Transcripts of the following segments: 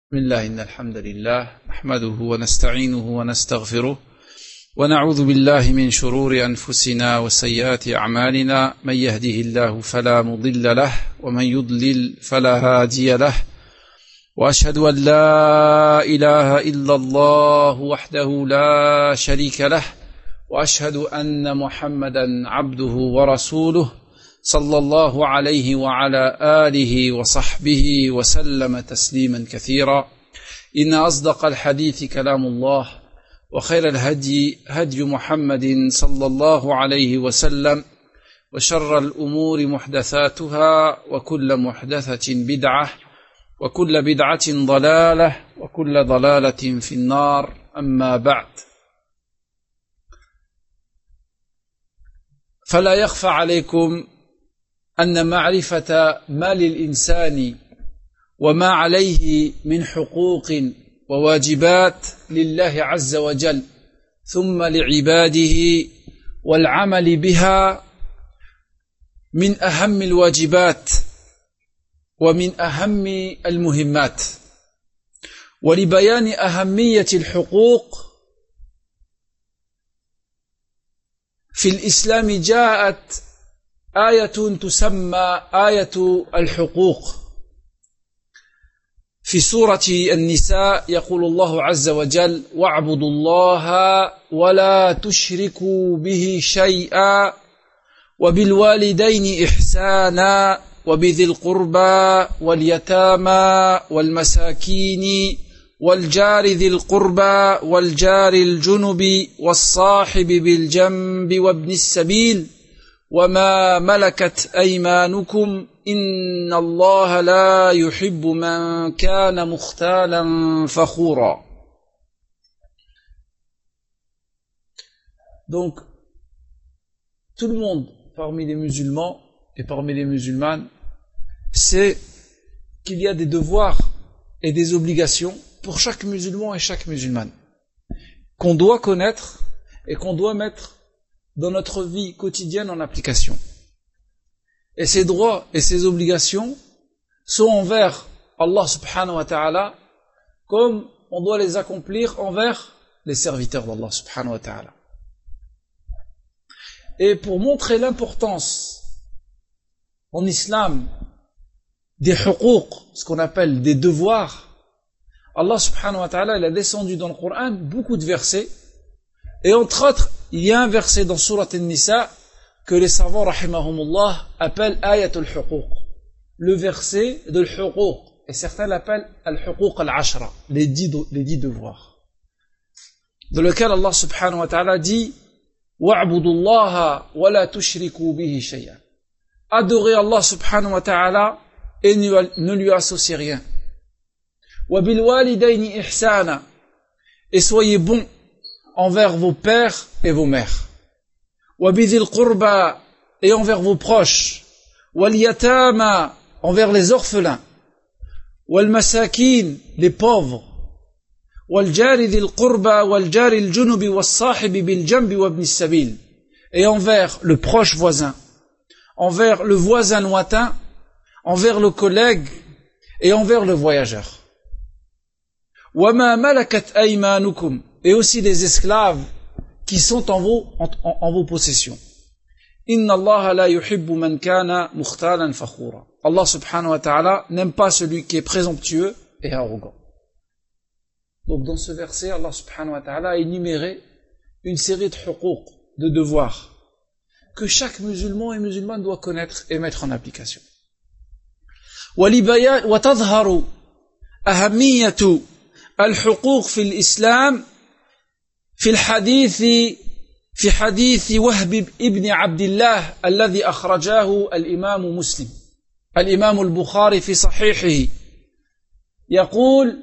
بسم الله إن الحمد لله نحمده ونستعينه ونستغفره ونعوذ بالله من شرور أنفسنا وسيئات أعمالنا من يهده الله فلا مضل له ومن يضلل فلا هادي له وأشهد أن لا إله إلا الله وحده لا شريك له وأشهد أن محمدا عبده ورسوله صلى الله عليه وعلى آله وصحبه وسلم تسليما كثيرا إن أصدق الحديث كلام الله وخير الهدي هدي محمد صلى الله عليه وسلم وشر الأمور محدثاتها وكل محدثة بدعة وكل بدعة ضلالة وكل ضلالة في النار أما بعد فلا يخفى عليكم أن معرفة ما للإنسان وما عليه من حقوق وواجبات لله عز وجل ثم لعباده والعمل بها من أهم الواجبات ومن أهم المهمات. ولبيان أهمية الحقوق في الإسلام جاءت آية تسمى آية الحقوق. في سورة النساء يقول الله عز وجل: واعبدوا الله ولا تشركوا به شيئا وبالوالدين إحسانا وبذي القربى واليتامى والمساكين والجار ذي القربى والجار الجنب والصاحب بالجنب وابن السبيل وما ملكت أيمانكم إن الله لا يحب من كان مختالا فخورا. Donc, tout le monde parmi les musulmans et parmi les musulmanes sait qu'il y a des devoirs et des obligations pour chaque musulman et chaque musulmane qu'on doit connaître et qu'on doit mettre dans notre vie quotidienne en application. Et ces droits et ces obligations sont envers Allah subhanahu wa ta'ala comme on doit les accomplir envers les serviteurs d'Allah subhanahu wa ta'ala. Et pour montrer l'importance en islam des huquq, ce qu'on appelle des devoirs, Allah subhanahu wa ta'ala il a descendu dans le Coran beaucoup de versets, et entre autres il y a un verset dans Surat An-Nisa que les savants rahimahumullah appellent Ayatul Huquq, le verset de l'Huquq, et certains l'appellent Al-Huquq al-Ashra, les dix devoirs, dans lequel Allah subhanahu wa ta'ala dit: wa'budullaha wa la tushriku bihi shay'an. Adorez Allah subhanahu wa ta'ala et ne lui associez rien. Wa bil walidayni ihsana, et soyez bons envers vos pères et vos mères. Wa bidhil qurba, et envers vos proches. Wal yatama, envers les orphelins. Wal masakin, les pauvres. Wal jari dhil qurba wal jari al junubi was sahibi bil janbi wa ibn sabil, et envers le proche voisin, envers le voisin lointain, envers le collègue et envers le voyageur. Wa ma malakat aymanukum, et aussi les esclaves qui sont en vos possessions. Inna Allah la yuhibbu man kana mukhtalan fakhura. Allah subhanahu wa ta'ala n'aime pas celui qui est présomptueux et arrogant. Donc dans ce verset, Allah subhanahu wa ta'ala a énuméré une série de huquq, de devoirs, que chaque musulman et musulmane doit connaître et mettre en application. وتظهر أهمية الحقوق في الإسلام في حديث وهب ابن عبد الله الذي أخرجاه الإمام مسلم. الإمام البخاري في صحيحه يقول: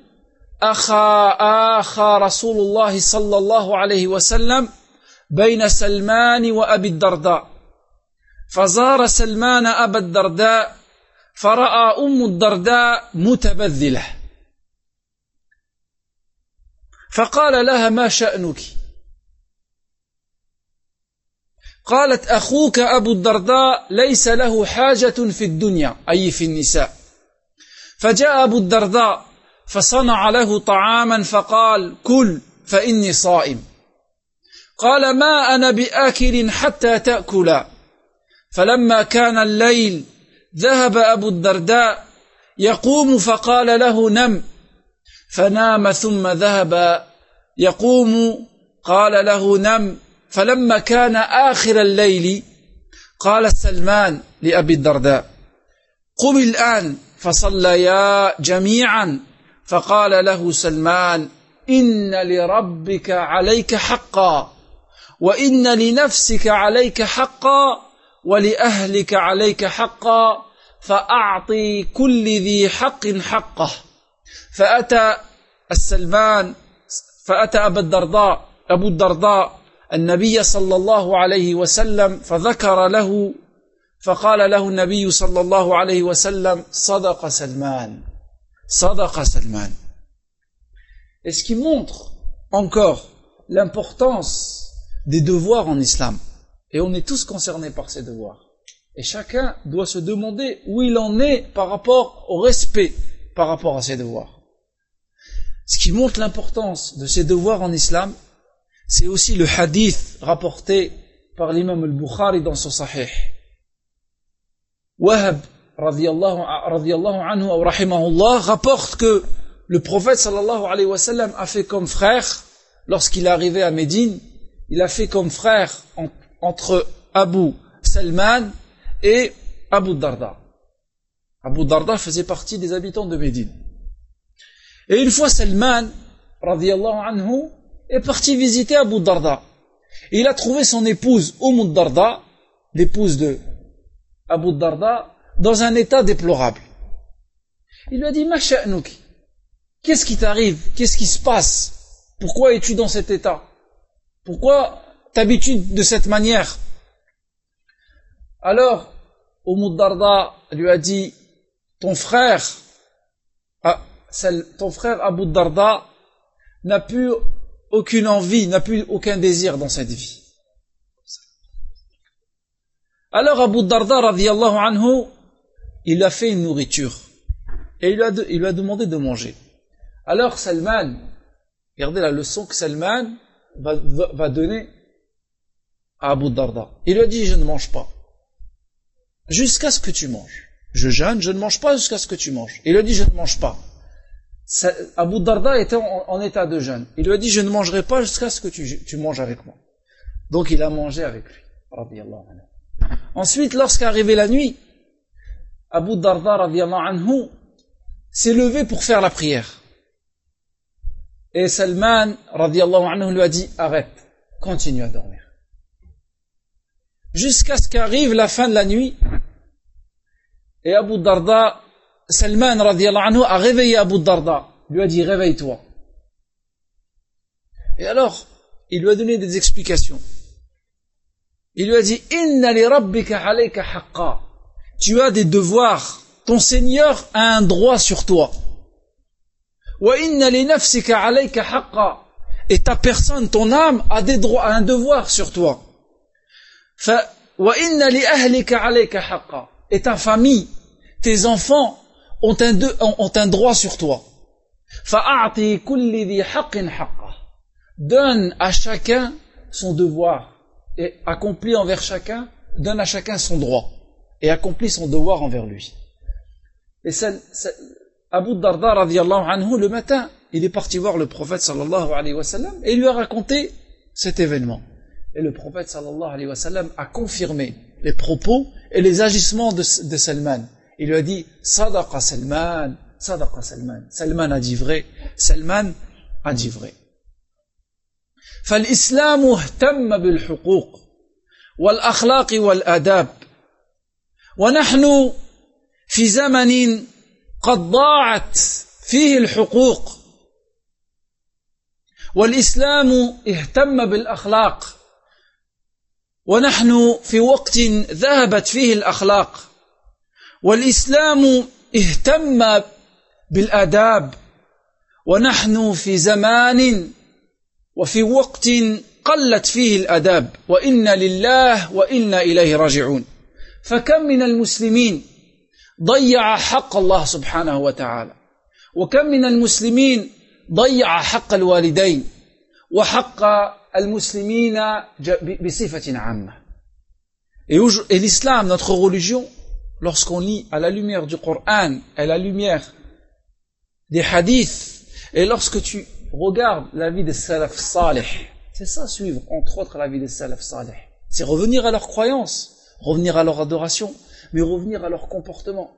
أخى رسول الله صلى الله عليه وسلم بين سلمان وأبي الدرداء، فزار سلمان أبا الدرداء فرأى أم الدرداء متبذلة، فقال لها: ما شأنك؟ قالت: أخوك أبو الدرداء ليس له حاجة في الدنيا، أي في النساء. فجاء أبو الدرداء فصنع له طعاما فقال كل فإني صائم قال ما أنا بآكل حتى تأكل فلما كان الليل ذهب أبو الدرداء يقوم فقال له نم فنام ثم ذهب يقوم قال له نم فلما كان آخر الليل قال سلمان لأبي الدرداء قم الآن فصليا جميعا فقال له سلمان إن لربك عليك حقا وإن لنفسك عليك حقا ولأهلك عليك حقا فأعطي كل ذي حق حقه فأتى أبو الدرداء النبي صلى الله عليه وسلم فذكر له فقال له النبي صلى الله عليه وسلم صدق سلمان. Et ce qui montre encore l'importance des devoirs en islam. Et on est tous concernés par ces devoirs. Et chacun doit se demander où il en est par rapport au respect par rapport à ces devoirs. Ce qui montre l'importance de ces devoirs en islam, c'est aussi le hadith rapporté par l'imam al-Bukhari dans son Sahih. Wahab radiyallahu anhu ou rahimahullah rapporte que le prophète sallallahu alayhi wa sallam a fait comme frère, lorsqu'il est arrivé à Médine, il a fait comme frère entre Abu Salman et Abu Darda. Abu Darda faisait partie des habitants de Médine. Et une fois Salman radiyallahu anhu est parti visiter Abu Darda. Et il a trouvé son épouse Darda, l'épouse de Abu Darda, dans un état déplorable. Il lui a dit Ma sha'nuki, qu'est-ce qui t'arrive? Qu'est-ce qui se passe? Pourquoi es-tu dans cet état? Pourquoi t'habitues de cette manière? Alors, Darda lui a dit ton frère Abu Darda n'a plus aucune envie, n'a plus aucun désir dans cette vie. Alors Abu Darda radiyallahu anhu, il a fait une nourriture et il lui a demandé de manger. Alors Salman, regardez la leçon que Salman va donner à Abu Darda. Il lui a dit je ne mange pas jusqu'à ce que tu manges. Je jeûne, je ne mange pas jusqu'à ce que tu manges. Il lui a dit je ne mange pas. Abu Darda était en état de jeûne. Il lui a dit je ne mangerai pas jusqu'à ce que tu manges avec moi. Donc il a mangé avec lui. Radiyallahu anhu. Ensuite, lorsqu'arrivait la nuit, Abu Darda radiyallahu anhu s'est levé pour faire la prière. Et Salman radiyallahu anhu lui a dit arrête, continue à dormir. Jusqu'à ce qu'arrive la fin de la nuit, et Abu Darda, Salman radiyallahu anhu a réveillé Abu Darda, lui a dit réveille-toi. Et alors, il lui a donné des explications. Il lui a dit inna li rabbika alayka haqqa, tu as des devoirs, ton Seigneur a un droit sur toi. Wa inna li nafsika alayka haqqa, et ta personne, ton âme a des droits, a un devoir sur toi. Wa inna li ahlika alayka haqqa, et ta famille, tes enfants ont un droit sur toi. Fa'ati kulli dhi haqqin haqqa, donne à chacun son devoir et accomplit envers chacun, donne à chacun son droit et accomplit son devoir envers lui. Et Abu Darda radiyallahu anhu, le matin, il est parti voir le prophète sallallahu alayhi wa sallam et il lui a raconté cet événement. Et le prophète sallallahu alayhi wa sallam a confirmé les propos et les agissements de Salman. Il lui a dit Sadaqa Salman, Sadaqa Salman. Salman a dit vrai, Salman a dit vrai. فالإسلام اهتم بالحقوق والأخلاق والآداب ونحن في زمن قد ضاعت فيه الحقوق والإسلام اهتم بالأخلاق ونحن في وقت ذهبت فيه الأخلاق والإسلام اهتم بالآداب ونحن في زمان وفي وقت قلت فيه الآداب وإنا لله وإنا إليه راجعون فكم من المسلمين ضيع حق الله سبحانه وتعالى وكم من المسلمين ضيع حق الوالدين وحق المسلمين بصفة عامة. Et l'islam, notre religion, lorsqu'on lit à la lumière du Coran, à la lumière des hadiths, et lorsque tu regardes la vie des salaf salih, c'est ça suivre, entre autres, la vie des salaf salih. C'est revenir à leur croyance, revenir à leur adoration, mais revenir à leur comportement.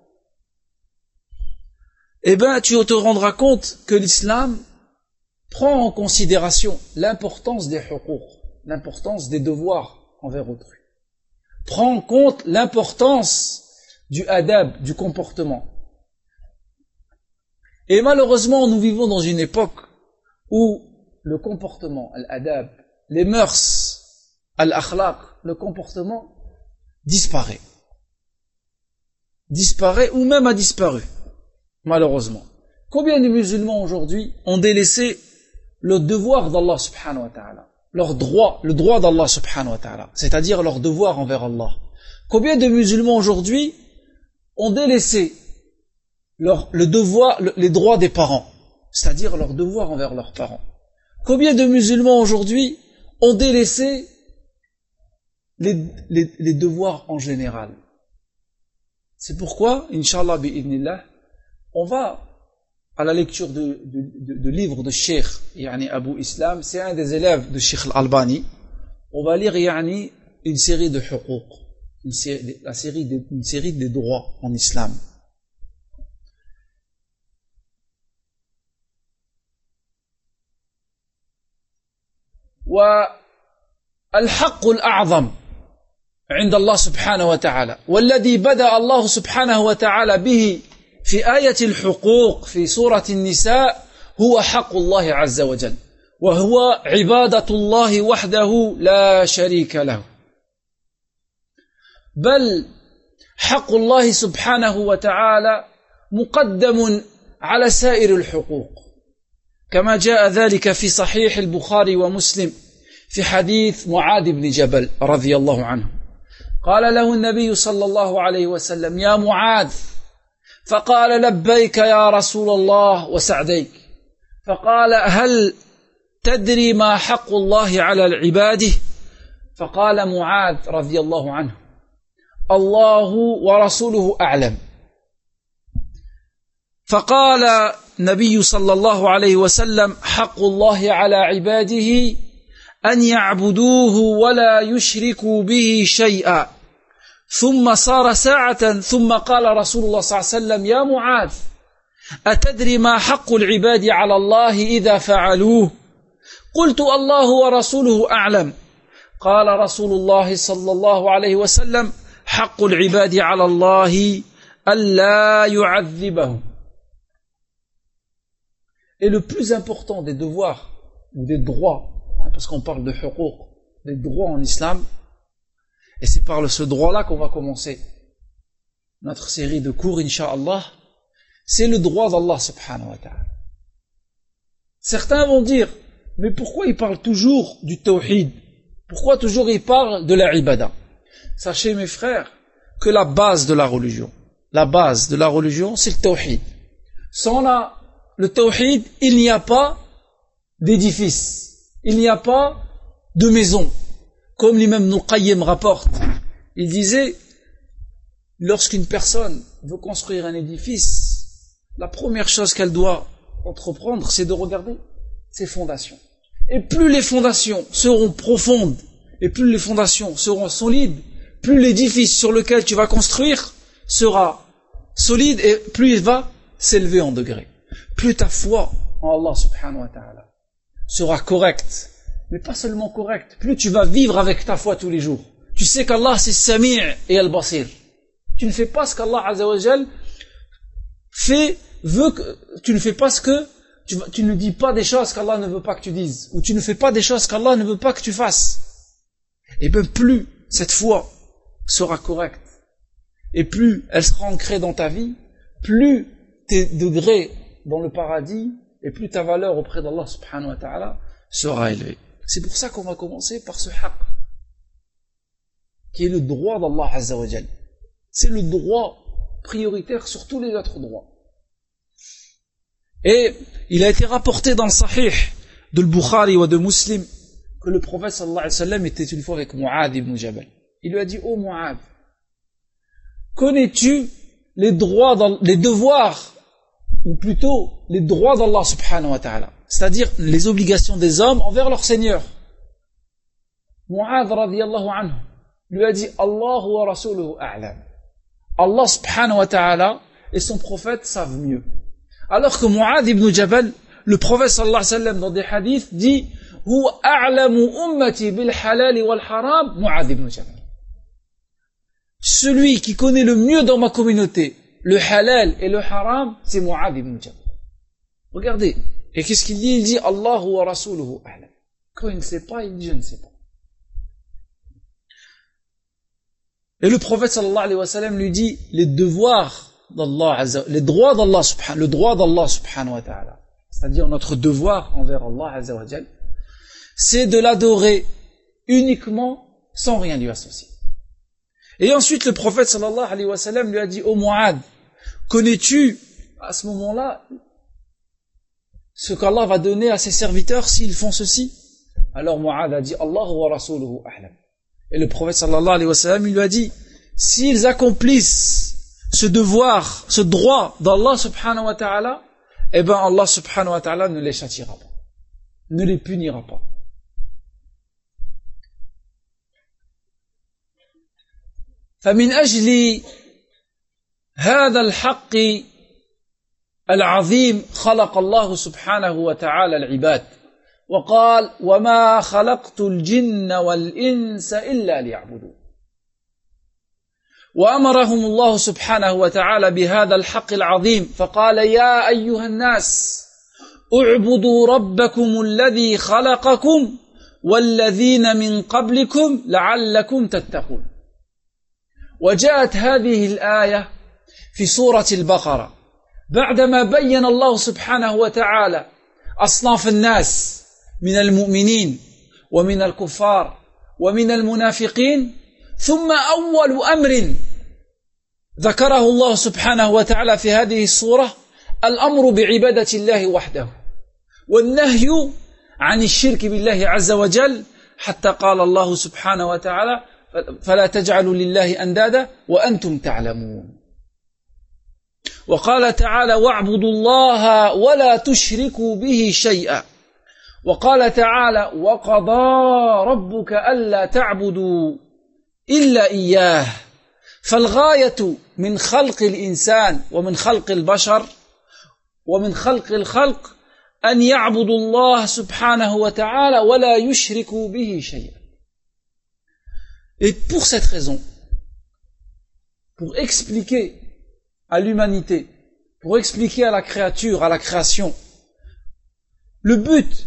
Eh ben, tu te rendras compte que l'islam prend en considération l'importance des huquq, l'importance des devoirs envers autrui. Prend en compte l'importance du adab, du comportement. Et malheureusement, nous vivons dans une époque où le comportement, l'adab, les mœurs, al-akhlaq, le comportement disparaît. Disparaît ou même a disparu, malheureusement. Combien de musulmans aujourd'hui ont délaissé le devoir d'Allah subhanahu wa ta'ala, leur droit, le droit d'Allah subhanahu wa ta'ala, c'est-à-dire leur devoir envers Allah. Combien de musulmans aujourd'hui ont délaissé le devoir, les droits des parents, c'est-à-dire leur devoir envers leurs parents. Combien de musulmans aujourd'hui ont délaissé les devoirs en général. C'est pourquoi, Inch'Allah bi'idnillah, on va à la lecture de livres de Cheikh yani Abu Islam, c'est un des élèves de Cheikh Al-Albani. On va lire yani une série de huquq, une série des droits en islam. والحق الأعظم عند الله سبحانه وتعالى والذي بدأ الله سبحانه وتعالى به في آية الحقوق في سورة النساء هو حق الله عز وجل وهو عبادة الله وحده لا شريك له بل حق الله سبحانه وتعالى مقدم على سائر الحقوق كما جاء ذلك في صحيح البخاري ومسلم في حديث معاذ بن جبل رضي الله عنه قال له النبي صلى الله عليه وسلم يا معاذ فقال لبيك يا رسول الله وسعديك فقال هل تدري ما حق الله على العباد فقال معاذ رضي الله عنه الله ورسوله أعلم فقال النبي صلى الله عليه وسلم حق الله على عباده أن يعبدوه ولا يشركوا به شيئا ثم صار ساعة ثم قال رسول الله صلى الله عليه وسلم يا معاذ أتدري ما حق العباد على الله إذا فعلوه قلت الله ورسوله أعلم قال رسول الله صلى الله عليه وسلم حق العباد على الله ألا يعذبهم. Et le plus important des devoirs ou des droits, parce qu'on parle de huquq, des droits en islam, et c'est par ce droit-là qu'on va commencer notre série de cours, incha'Allah, c'est le droit d'Allah subhanahu wa ta'ala. Certains vont dire, mais pourquoi il parle toujours du tawhid? Pourquoi toujours il parle de la ibada? Sachez mes frères, que la base de la religion, c'est le tawhid. Sans le tawhid, il n'y a pas d'édifice, il n'y a pas de maison. Comme l'imam Ibn Qayyim rapporte, il disait, lorsqu'une personne veut construire un édifice, la première chose qu'elle doit entreprendre, c'est de regarder ses fondations. Et plus les fondations seront profondes, et plus les fondations seront solides, plus l'édifice sur lequel tu vas construire sera solide et plus il va s'élever en degrés. Plus ta foi en Allah subhanahu wa ta'ala sera correcte, mais pas seulement correcte, plus tu vas vivre avec ta foi tous les jours. Tu sais qu'Allah c'est Sami' et Al-Basir. Tu ne fais pas ce qu'Allah Azza wa Jal tu ne fais pas ce que, tu ne dis pas des choses qu'Allah ne veut pas que tu dises, ou tu ne fais pas des choses qu'Allah ne veut pas que tu fasses. Et bien plus cette foi sera correcte, et plus elle sera ancrée dans ta vie, plus tes degrés dans le paradis, et plus ta valeur auprès d'Allah subhanahu wa ta'ala sera élevée. C'est pour ça qu'on va commencer par ce haqq, qui est le droit d'Allah Azza wa Jal. C'est le droit prioritaire sur tous les autres droits. Et il a été rapporté dans le Sahih de Bukhari ou de Muslim que le prophète sallallahu alayhi wa sallam était une fois avec Mu'adh ibn Jabal. Il lui a dit: oh Mu'adh, connais-tu les devoirs, ou plutôt les droits d'Allah subhanahu wa ta'ala, c'est-à-dire les obligations des hommes envers leur Seigneur? Mu'adh radiyallahu anhu lui a dit: Allahu wa rasuluhu a'lam. Allah subhanahu wa ta'ala et son prophète savent mieux. Alors que Mu'adh ibn Jabal, le prophète sallallahu alayhi wa sallam dans des hadiths dit: huwa a'lamu ummati bil halal wal haram, Mu'adh ibn Jabal. Celui qui connaît le mieux dans ma communauté le halal et le haram, c'est Mu'adh ibn Jabal. Regardez, et qu'est-ce qu'il dit? Il dit: Allahu wa rasuluhu a'lam. Quand il ne sait pas, il dit: je ne sais pas. Et le prophète sallallahu alayhi wa sallam lui dit les devoirs d'Allah, les droits d'Allah subhanahu, le droit d'Allah subhanahu wa ta'ala, c'est-à-dire notre devoir envers Allah azza wa jal, c'est de l'adorer uniquement sans rien lui associer. Et ensuite le prophète sallallahu alayhi wa sallam lui a dit: ô Mu'adh, connais-tu à ce moment-là ce qu'Allah va donner à ses serviteurs s'ils font ceci? Alors Mu'adh a dit: Allahu wa rasuluhu a'lam. Et le prophète sallallahu alayhi wa sallam il lui a dit: s'ils accomplissent ce devoir, ce droit d'Allah subhanahu wa ta'ala, eh ben Allah subhanahu wa ta'ala ne les châtiera pas, ne les punira pas. فمن أجل هذا الحق العظيم خلق الله سبحانه وتعالى العباد وقال: وما خلقت الجن والإنس إلا ليعبدون. وأمرهم الله سبحانه وتعالى بهذا الحق العظيم فقال: يا أيها الناس اعبدوا ربكم الذي خلقكم والذين من قبلكم لعلكم تتقون. وجاءت هذه الآية في سورة البقرة بعدما بين الله سبحانه وتعالى أصناف الناس من المؤمنين ومن الكفار ومن المنافقين، ثم أول أمر ذكره الله سبحانه وتعالى في هذه السورة الأمر بعبادة الله وحده والنهي عن الشرك بالله عز وجل، حتى قال الله سبحانه وتعالى: فلا تجعلوا لله أندادا وأنتم تعلمون. وقال تعالى: واعبدوا الله ولا تشركوا به شيئا. وقال تعالى: وقضى ربك ألا تعبدوا إلا إياه. فالغاية من خلق الإنسان ومن خلق البشر ومن خلق الخلق أن يعبدوا الله سبحانه وتعالى ولا يشركوا به شيئا. Et pour cette raison, pour expliquer à l'humanité, pour expliquer à la créature, à la création, le but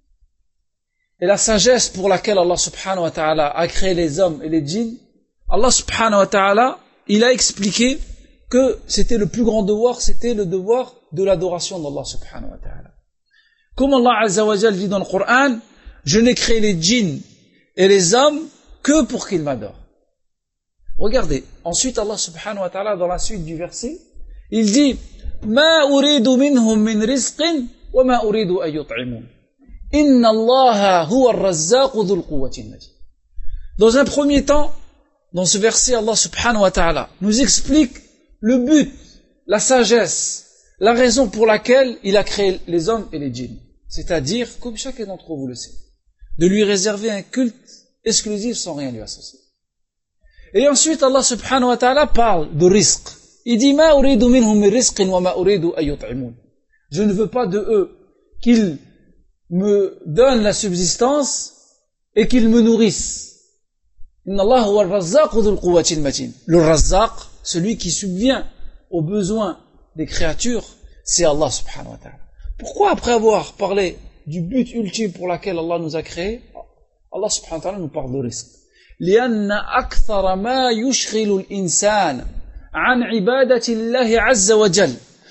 et la sagesse pour laquelle Allah subhanahu wa ta'ala a créé les hommes et les djinns, Allah subhanahu wa ta'ala, il a expliqué que c'était le plus grand devoir, c'était le devoir de l'adoration d'Allah subhanahu wa ta'ala. Comme Allah azza wa jal dit dans le Coran: je n'ai créé les djinns et les hommes que pour qu'ils m'adorent. Regardez, ensuite Allah subhanahu wa ta'ala dans la suite du verset, il dit: ma uridu minhum min rizqin wa ma uridu an yut'imun. Inna Allaha huwa ar-razzaqu dhul quwwati al-matin. Dans un premier temps, dans ce verset, Allah subhanahu wa ta'ala nous explique le but, la sagesse, la raison pour laquelle il a créé les hommes et les djinns. C'est-à-dire, comme chacun d'entre vous le sait, de lui réserver un culte exclusif sans rien lui associer. Et ensuite, Allah subhanahu wa ta'ala parle de rizq. Il dit: ma uridu minhum min rizqin wa ma uridu an yut'imun. Je ne veux pas de eux qu'ils me donnent la subsistance et qu'ils me nourrissent. Inna Allah huwa ar-razzaqu dhul quwwati al-matin. Le razzaq, celui qui subvient aux besoins des créatures, c'est Allah subhanahu wa ta'ala. Pourquoi, après avoir parlé du but ultime pour lequel Allah nous a créés, Allah subhanahu wa ta'ala nous parle de rizq? لأن أكثر ما يشغل الإنسان عن عبادة الله عز وجل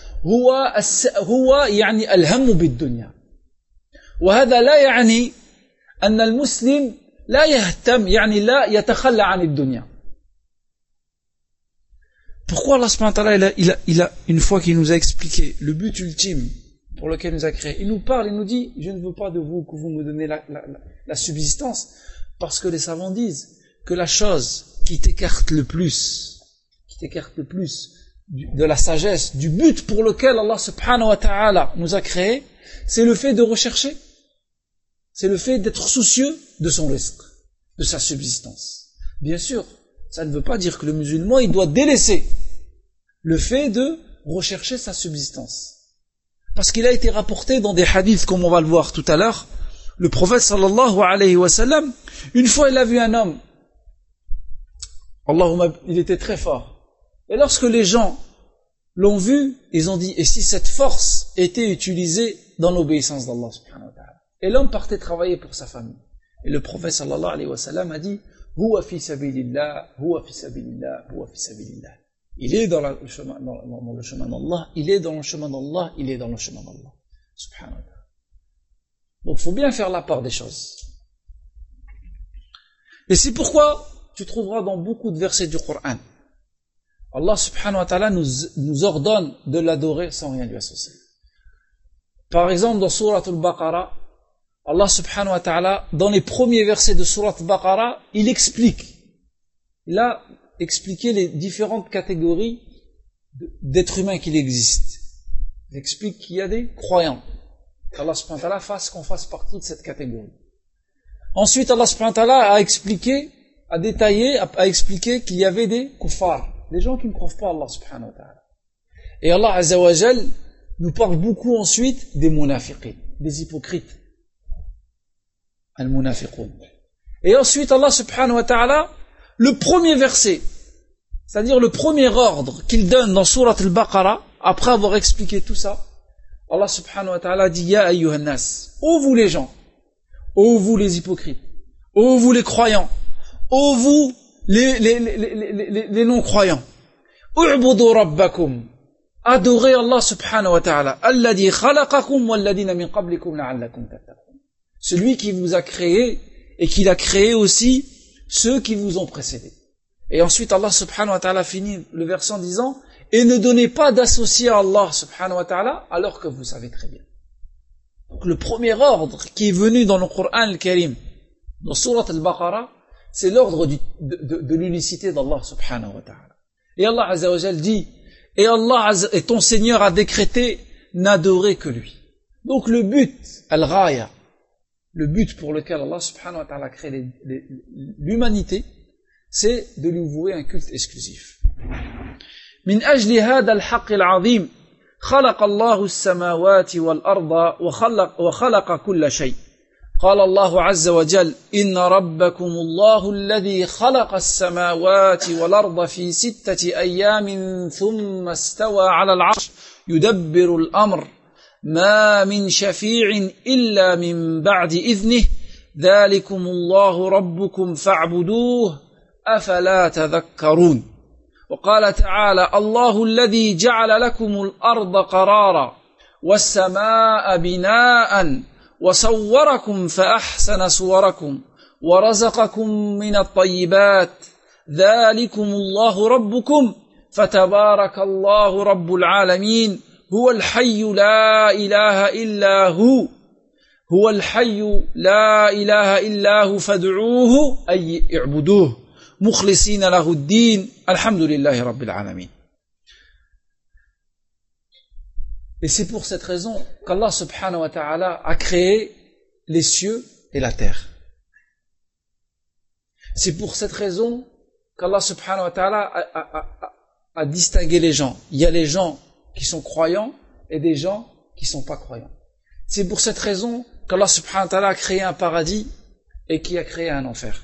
هو يعني الهم بالدنيا. وهذا لا يعني أن المسلم لا يهتم، يعني لا يتخلى عن الدنيا. Pourquoi Allah subhanahu wa ta'ala, il a une fois qu'il nous a expliqué le but ultime pour lequel il nous a créés. Il nous parle, il nous dit, je ne veux pas de vous que vous me donnez la subsistance, parce que les savants disent que la chose qui t'écarte le plus de la sagesse, du but pour lequel Allah subhanahu wa ta'ala nous a créés, c'est le fait de rechercher, c'est le fait d'être soucieux de son risque, de sa subsistance. Bien sûr, ça ne veut pas dire que le musulman, il doit délaisser le fait de rechercher sa subsistance. Parce qu'il a été rapporté dans des hadiths, comme on va le voir tout à l'heure, le prophète sallallahu alayhi wa sallam, une fois il a vu un homme, il était très fort. Et lorsque les gens l'ont vu, ils ont dit, et si cette force était utilisée dans l'obéissance d'Allah subhanahu wa ta'ala? Et l'homme partait travailler pour sa famille. Et le prophète sallallahu alayhi wa sallam a dit, huwa fi sabilillah, huwa fi sabilillah, huwa fi sabilillah. Il est dans le chemin d'Allah, il est dans le chemin d'Allah, il est dans le chemin d'Allah. Subhanahu wa ta'ala. Donc il faut bien faire la part des choses. Et c'est pourquoi tu trouveras dans beaucoup de versets du Coran, Allah subhanahu wa ta'ala nous ordonne de l'adorer sans rien lui associer. Par exemple, dans Surat al-Baqarah, Allah subhanahu wa ta'ala, dans les premiers versets de Surat al-Baqarah, il a expliqué les différentes catégories d'êtres humains qu'il existe. Il explique qu'il y a des croyants. Qu'Allah subhanahu wa ta'ala fasse qu'on fasse partie de cette catégorie. Ensuite, Allah subhanahu wa ta'ala a expliqué qu'il y avait des kuffars, des gens qui ne croient pas à Allah subhanahu wa ta'ala. Et Allah azza wa jal nous parle beaucoup ensuite des munafiqin, des hypocrites. Al-munafiqun. Et ensuite, Allah subhanahu wa ta'ala, le premier verset, c'est-à-dire le premier ordre qu'il donne dans Surat al-Baqarah, après avoir expliqué tout ça, Allah subhanahu wa ta'ala dit, Ya ayyuhan nas, ô vous les gens, ô vous les hypocrites, ô vous les croyants, ô vous les non-croyants, u'budu rabbakum, adorez Allah subhanahu wa ta'ala, alladhi khalaqakum walladhina min qablikum la'allakum tattaqun. Celui qui vous a créé et qui a créé aussi ceux qui vous ont précédés. Et ensuite Allah subhanahu wa ta'ala finit le verset en disant, et ne donnez pas d'associé à Allah subhanahu wa ta'ala alors que vous savez très bien. Donc le premier ordre qui est venu dans le Coran al-Karim, dans Surat al-Baqarah, c'est l'ordre de l'unicité d'Allah subhanahu wa ta'ala. Et Allah azza wa jal dit, et ton Seigneur a décrété, n'adorer que lui. Donc le but, al-ghaya, le but pour lequel Allah subhanahu wa ta'ala a créé l'humanité, c'est de lui vouer un culte exclusif. من أجل هذا الحق العظيم خلق الله السماوات والأرض وخلق كل شيء. قال الله عز وجل إن ربكم الله الذي خلق السماوات والأرض في 6 أيام ثم استوى على العرش يدبر الأمر ما من شفيع إلا من بعد إذنه ذلكم الله ربكم فاعبدوه أفلا تذكرون. وقال تعالى الله الذي جعل لكم الأرض قرارا والسماء بناء وصوركم فأحسن صوركم ورزقكم من الطيبات ذلكم الله ربكم فتبارك الله رب العالمين هو الحي لا إله إلا هو هو الحي لا إله إلا هو فادعوه أي اعبدوه مخلصين له الدين الحمد لله رب العالمين. Et c'est pour cette raison qu'Allah subhanahu wa ta'ala a créé les cieux et la terre. C'est pour cette raison qu'Allah subhanahu wa ta'ala a distingué les gens. Il y a les gens qui sont croyants et des gens qui ne sont pas croyants. C'est pour cette raison qu'Allah subhanahu wa ta'ala a créé un paradis et qui a créé un enfer.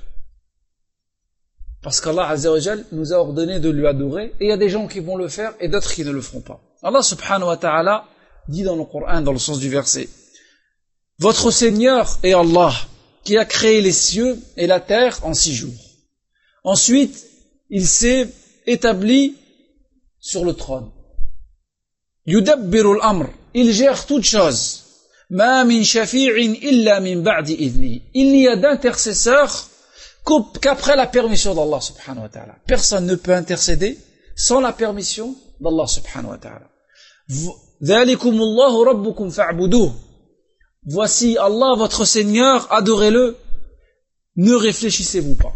Parce qu'Allah azza wa jal nous a ordonné de lui adorer, et il y a des gens qui vont le faire et d'autres qui ne le feront pas. Allah subhanahu wa ta'ala dit dans le Coran, dans le sens du verset, votre Seigneur est Allah, qui a créé les cieux et la terre en 6 jours. Ensuite, il s'est établi sur le trône. Yudabbiru al-amr, il gère toutes choses. Ma min shafi'in illa min ba'di idni. Il n'y a d'intercesseur qu'après la permission d'Allah subhanahu wa ta'ala. Personne ne peut intercéder sans la permission d'Allah subhanahu wa ta'ala. Dhalikumullahu rabbukum fa'buduh. Voici Allah votre Seigneur, adorez-le, ne réfléchissez-vous pas.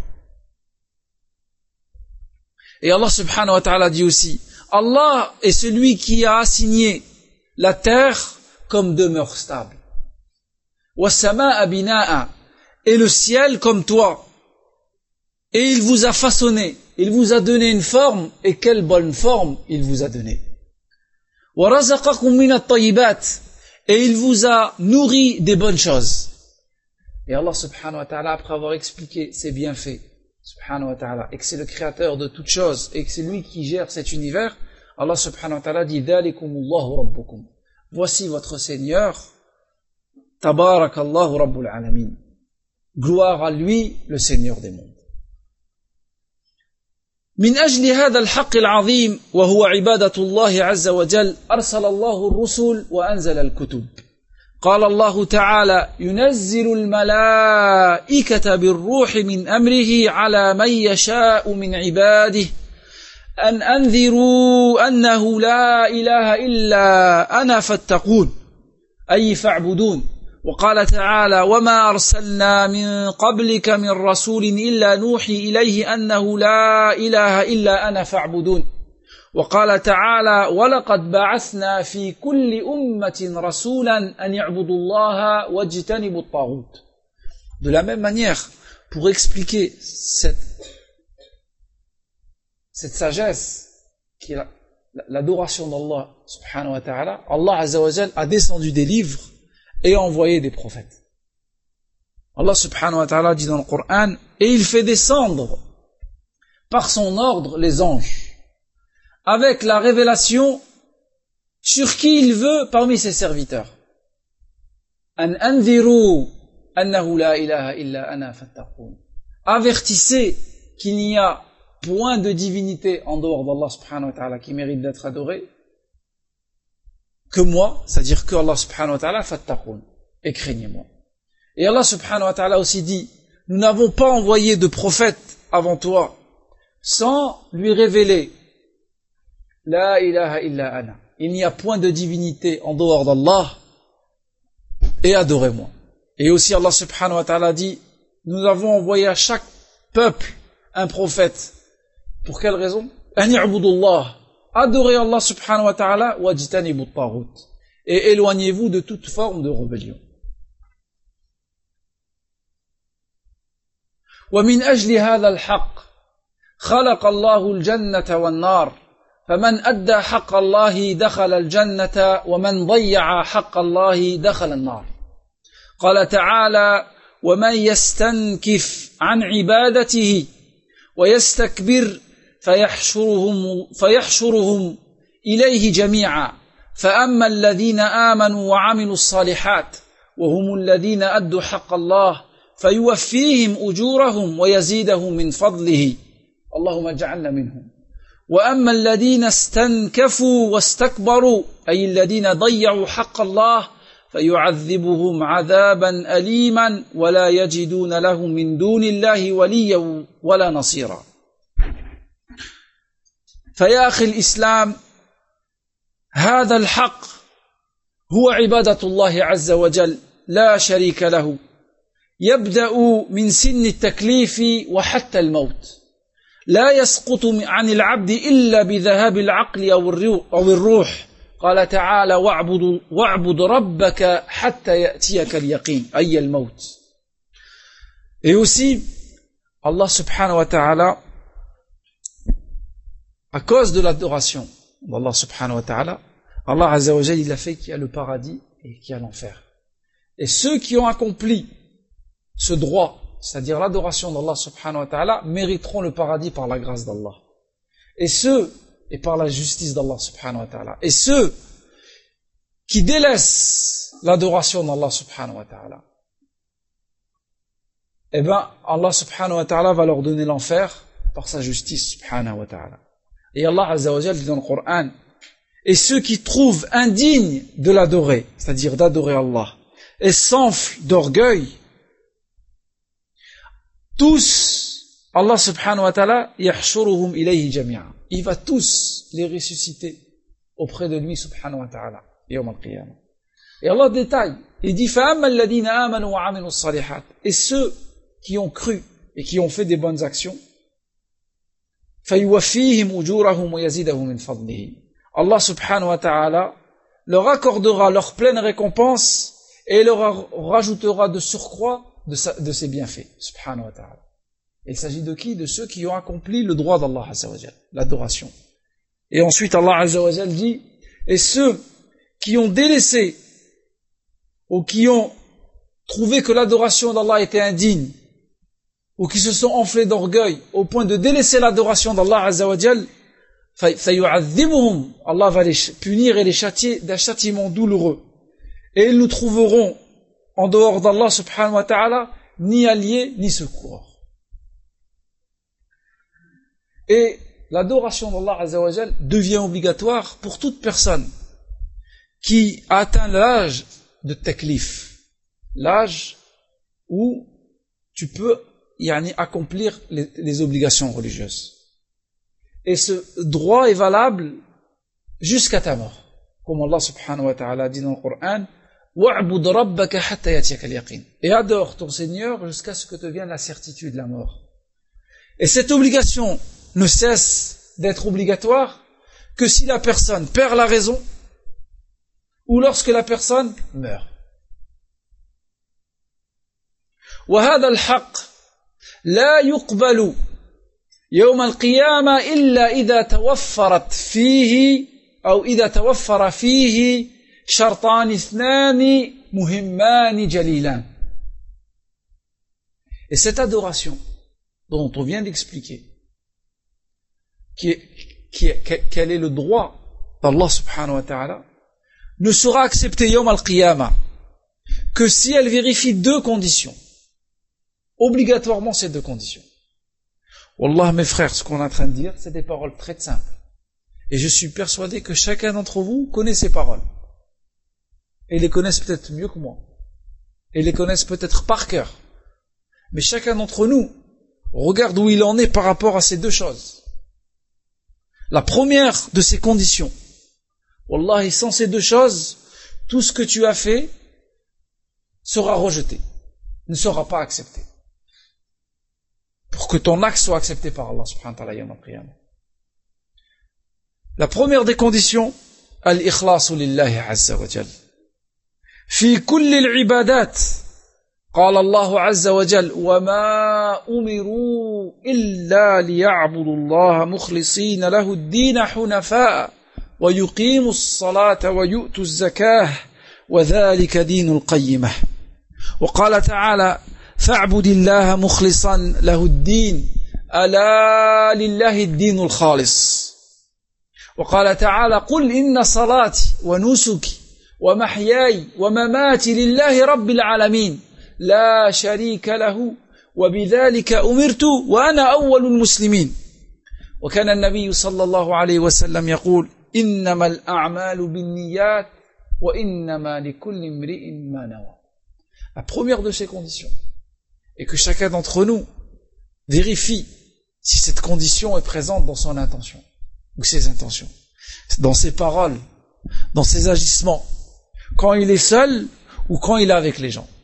Et Allah subhanahu wa ta'ala dit aussi, Allah est celui qui a assigné la terre comme demeure stable. Wassama'a bina'a, et le ciel comme toit. Et il vous a façonné, il vous a donné une forme, et quelle bonne forme il vous a donné. Wa razaqakum min at-tayyibat, et il vous a nourri des bonnes choses. Et Allah subhanahu wa ta'ala, après avoir expliqué ses bienfaits, subhanahu wa ta'ala, et que c'est le créateur de toutes choses, et que c'est lui qui gère cet univers, Allah subhanahu wa ta'ala dit, Dhalikumullahu rabbukum. Voici votre Seigneur, Tabarakallahu rabbul alamin. Gloire à lui, le Seigneur des mondes. من أجل هذا الحق العظيم وهو عبادة الله عز وجل أرسل الله الرسل وأنزل الكتب. قال الله تعالى ينزل الملائكة بالروح من أمره على من يشاء من عباده أن أنذروا أنه لا إله إلا أنا فاتقون أي فاعبدون. وقال تعالى وما أرسلنا من قبلك من رسول إلا نوحي إليه أنه لا إله إلا أنا فاعبدون. وقال تعالى ولقد بعثنا في كل أمة رسولا أن يعبدوا الله واجتنبوا الطاغوت. De la même manière, pour expliquer cette sagesse qui est l'adoration d'Allah subhanahu wa ta'ala, Allah azza wa jal a descendu des livres et envoyé des prophètes. Allah subhanahu wa ta'ala dit dans le Coran, et il fait descendre par son ordre les anges, avec la révélation sur qui il veut parmi ses serviteurs. An anziru annahu la ilaha illa ana fattaqun. Avertissez qu'il n'y a point de divinité en dehors d'Allah subhanahu wa ta'ala qui mérite d'être adoré que moi, c'est-à-dire que Allah subhanahu wa ta'ala fattaqun, et craignez-moi. Et Allah subhanahu wa ta'ala aussi dit, nous n'avons pas envoyé de prophète avant toi sans lui révéler la ilaha illa ana. Il n'y a point de divinité en dehors d'Allah et adorez-moi. Et aussi Allah subhanahu wa ta'ala dit, nous avons envoyé à chaque peuple un prophète. Pour quelle raison? An i'budullah. Adorez Allah subhanahu wa ta'ala wajtanibu at-taghut. Et éloignez-vous de toute forme de rébellion. ومن أجل هذا الحق خلق الله الجنة والنار فمن أدى حق الله دخل الجنة ومن ضيع حق الله دخل النار. قال تعالى ومن يستنكف عن عبادته ويستكبر فيحشرهم إليه جميعا فأما الذين آمنوا وعملوا الصالحات وهم الذين أدوا حق الله فيوفيهم أجورهم ويزيدهم من فضله اللهم اجعلنا منهم. وأما الذين استنكفوا واستكبروا أي الذين ضيعوا حق الله فيعذبهم عذابا أليما ولا يجدون لهم من دون الله وليا ولا نصيرا. فيا أخي الإسلام هذا الحق هو عبادة الله عز وجل لا شريك له يبدأ من سن التكليف وحتى الموت لا يسقط عن العبد إلا بذهاب العقل أو الروح. قال تعالى واعبد ربك حتى يأتيك اليقين أي الموت. Et aussi Allah subhanahu wa ta'ala, à cause de l'adoration d'Allah subhanahu wa ta'ala, Allah azza wa jalla, il a fait qu'il y a le paradis et qu'il y a l'enfer. Et ceux qui ont accompli ce droit, c'est-à-dire l'adoration d'Allah subhanahu wa ta'ala, mériteront le paradis par la grâce d'Allah. Et par la justice d'Allah subhanahu wa ta'ala. Et ceux qui délaissent l'adoration d'Allah subhanahu wa ta'ala, eh ben, Allah subhanahu wa ta'ala va leur donner l'enfer par sa justice subhanahu wa ta'ala. Et Allah azza wa jalla dit dans le Coran, et ceux qui trouvent indignes de l'adorer, c'est-à-dire d'adorer Allah, et s'enflent d'orgueil, tous, Allah subhanahu wa ta'ala, yahshuruhum ilayhi jami'a. Il va tous les ressusciter auprès de lui subhanahu wa ta'ala. yawm al-qiyamah. Et Allah détaille, il dit فَأَمَّا الَّذِينَ آمَنُوا وَعَمِلُوا الصَّالِحَاتِ. Et ceux qui ont cru et qui ont fait des bonnes actions, فَيُوَفِّيهِمْ أُجُورَهُمْ وَيَزِيدَهُمْ مِنْ فَضْلِهِ. Allah subhanahu wa ta'ala leur accordera leur pleine récompense et leur rajoutera de surcroît de ses bienfaits, subhanahu wa ta'ala. Il s'agit de qui? De ceux qui ont accompli le droit d'Allah azza wa jal, l'adoration. Et ensuite Allah azza wa jal dit, et ceux qui ont délaissé ou qui ont trouvé que l'adoration d'Allah était indigne, ou qui se sont enflés d'orgueil au point de délaisser l'adoration d'Allah azza wa jal, Allah va les punir et les châtier d'un châtiment douloureux. Et ils nous trouveront en dehors d'Allah subhanahu wa ta'ala ni alliés ni secours. Et l'adoration d'Allah azza wa jal devient obligatoire pour toute personne qui a atteint l'âge de taklif, l'âge où tu peux accomplir les obligations religieuses. Et ce droit est valable jusqu'à ta mort. Comme Allah subhanahu wa ta'ala dit dans le Coran, وَعْبُدْ رَبَّكَ حَتَّى يَأْتِيَكَ الْيَقِينُ. Et adore ton Seigneur jusqu'à ce que te vienne la certitude, la mort. Et cette obligation ne cesse d'être obligatoire que si la personne perd la raison ou lorsque la personne meurt. وَهَذَا الْحَقِّ لَا يُقْبَلُ يوم القيامة إلا إذا توفرت فيه أو إذا توفر فيه شرطان اثنان مهمان جليلان. Et cette adoration dont on vient d'expliquer, quel est le droit d'Allah subhanahu wa ta'ala, ne sera acceptée yawm al-qiyamah que si elle vérifie deux conditions. Obligatoirement ces deux conditions. Wallah mes frères, ce qu'on est en train de dire, c'est des paroles très simples. Et je suis persuadé que chacun d'entre vous connaît ces paroles. Et les connaissent peut-être mieux que moi. Et les connaissent peut-être par cœur. Mais chacun d'entre nous regarde où il en est par rapport à ces deux choses. La première de ces conditions, Wallah, sans ces deux choses, tout ce que tu as fait sera rejeté, ne sera pas accepté. Pour que ton acte soit accepté par Allah subhanahu wa ta'ala yawm al-qiyamah. La première des conditions, al-ikhlasu lillahi azza wa jal. Fi kulli al-ibadat, qala Allah azza wa jal, wa ma umiru illa liya'budu Allah mukhlisina lahu ad-din hunafa'a wa yuqimu as-salata wa yu'tu az-zakah wa dhalika dinul qayyimah. Wa qala ta'ala فاعبد الله مخلصا له الدين ألا لله الدين الخالص. وقال تعالى قل إن صلاتي ونسكي ومحياي ومماتي لله رب العالمين لا شريك له وبذلك أمرت وأنا أول المسلمين. وكان النبي صلى الله عليه وسلم يقول إنما الأعمال بالنيات وإنما لكل امرئ ما نوى. La première de ces conditions, et que chacun d'entre nous vérifie si cette condition est présente dans son intention, ou ses intentions, dans ses paroles, dans ses agissements, quand il est seul ou quand il est avec les gens.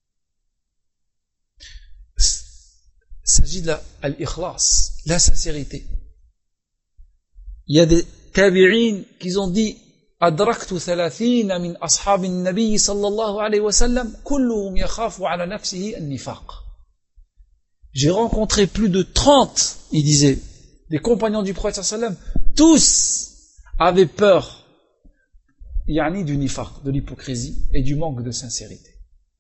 Il s'agit de l'ikhlas, la sincérité. Il y a des tabi'in qui ont dit أدركت 30 من أصحاب النبي صلى الله عليه وسلم كلهم يخاف على نفسه النفاق. J'ai rencontré plus de 30, il disait, des compagnons du prophète sallam, tous avaient peur, du nifaq, de l'hypocrisie et du manque de sincérité.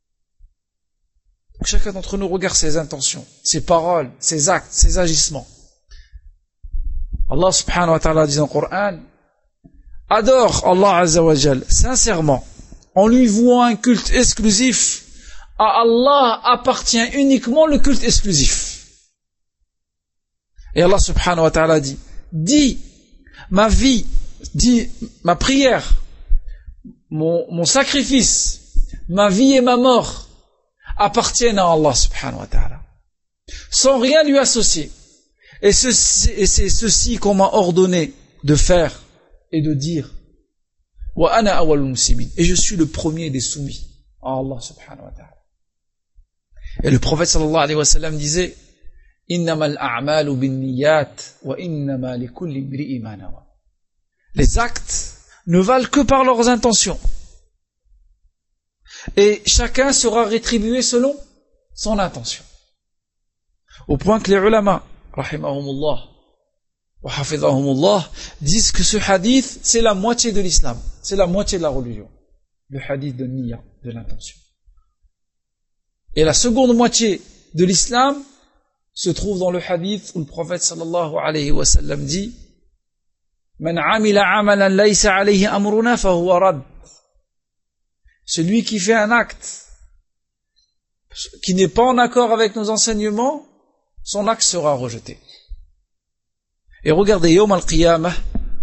Donc chacun d'entre nous regarde ses intentions, ses paroles, ses actes, ses agissements. Allah subhanahu wa ta'ala dit dans le Coran, adore Allah azza wa jal sincèrement, en lui vouant un culte exclusif. À Allah appartient uniquement le culte exclusif. Et Allah subhanahu wa ta'ala dit, dis ma vie, dis ma prière, mon sacrifice, ma vie et ma mort appartiennent à Allah subhanahu wa ta'ala, sans rien lui associer. Et c'est ceci qu'on m'a ordonné de faire et de dire. Wa ana awwalul muslimin. Et je suis le premier des soumis à Allah subhanahu wa ta'ala. Et le prophète sallallahu alayhi wa sallam disait innamal a'malu binniyat wa innama likulli imri'in ma nawa. Les actes ne valent que par leurs intentions. Et chacun sera rétribué selon son intention. Au point que les ulama, rahimahumullah wa hafidhahumullah, disent que ce hadith, c'est la moitié de l'islam. C'est la moitié de la religion. Le hadith de Niyya, de l'intention. Et la seconde moitié de l'islam se trouve dans le hadith où le prophète sallallahu alayhi wa sallam dit Man amila amalan laysa alayhi amruna fahuwa rad. Celui qui fait un acte qui n'est pas en accord avec nos enseignements, son acte sera rejeté. Et regardez, yawm al-qiyamah,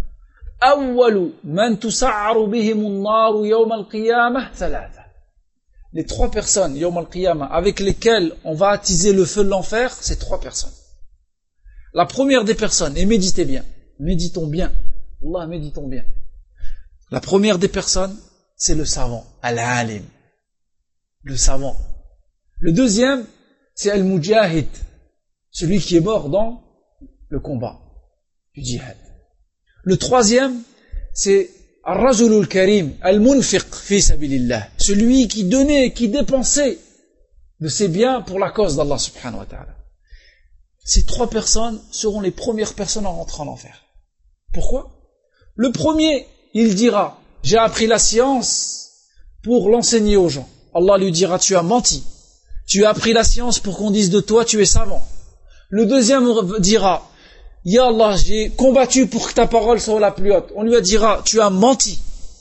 awwalu man tusa'aru bihim an-nar yawm al-qiyamah thalatha. Les trois personnes, yawm al-qiyamah, avec lesquelles on va attiser le feu de l'enfer, c'est trois personnes. La première des personnes, et méditez bien, méditons bien, Allah, méditons bien. La première des personnes, c'est le savant, al-alim, le savant. Le deuxième, c'est al-mujahid, celui qui est mort dans le combat du djihad. Le troisième, c'est al-rajulul karim, al-munfiq fi sabilillah, celui qui donnait, qui dépensait de ses biens pour la cause d'Allah subhanahu wa ta'ala. Ces trois personnes seront les premières personnes à rentrer en enfer. Pourquoi? Le premier, il dira j'ai appris la science pour l'enseigner aux gens. Allah lui dira tu as menti. Tu as appris la science pour qu'on dise de toi tu es savant. Le deuxième dira Ya Allah, j'ai combattu pour que ta parole soit la plus haute. On lui dira tu as menti.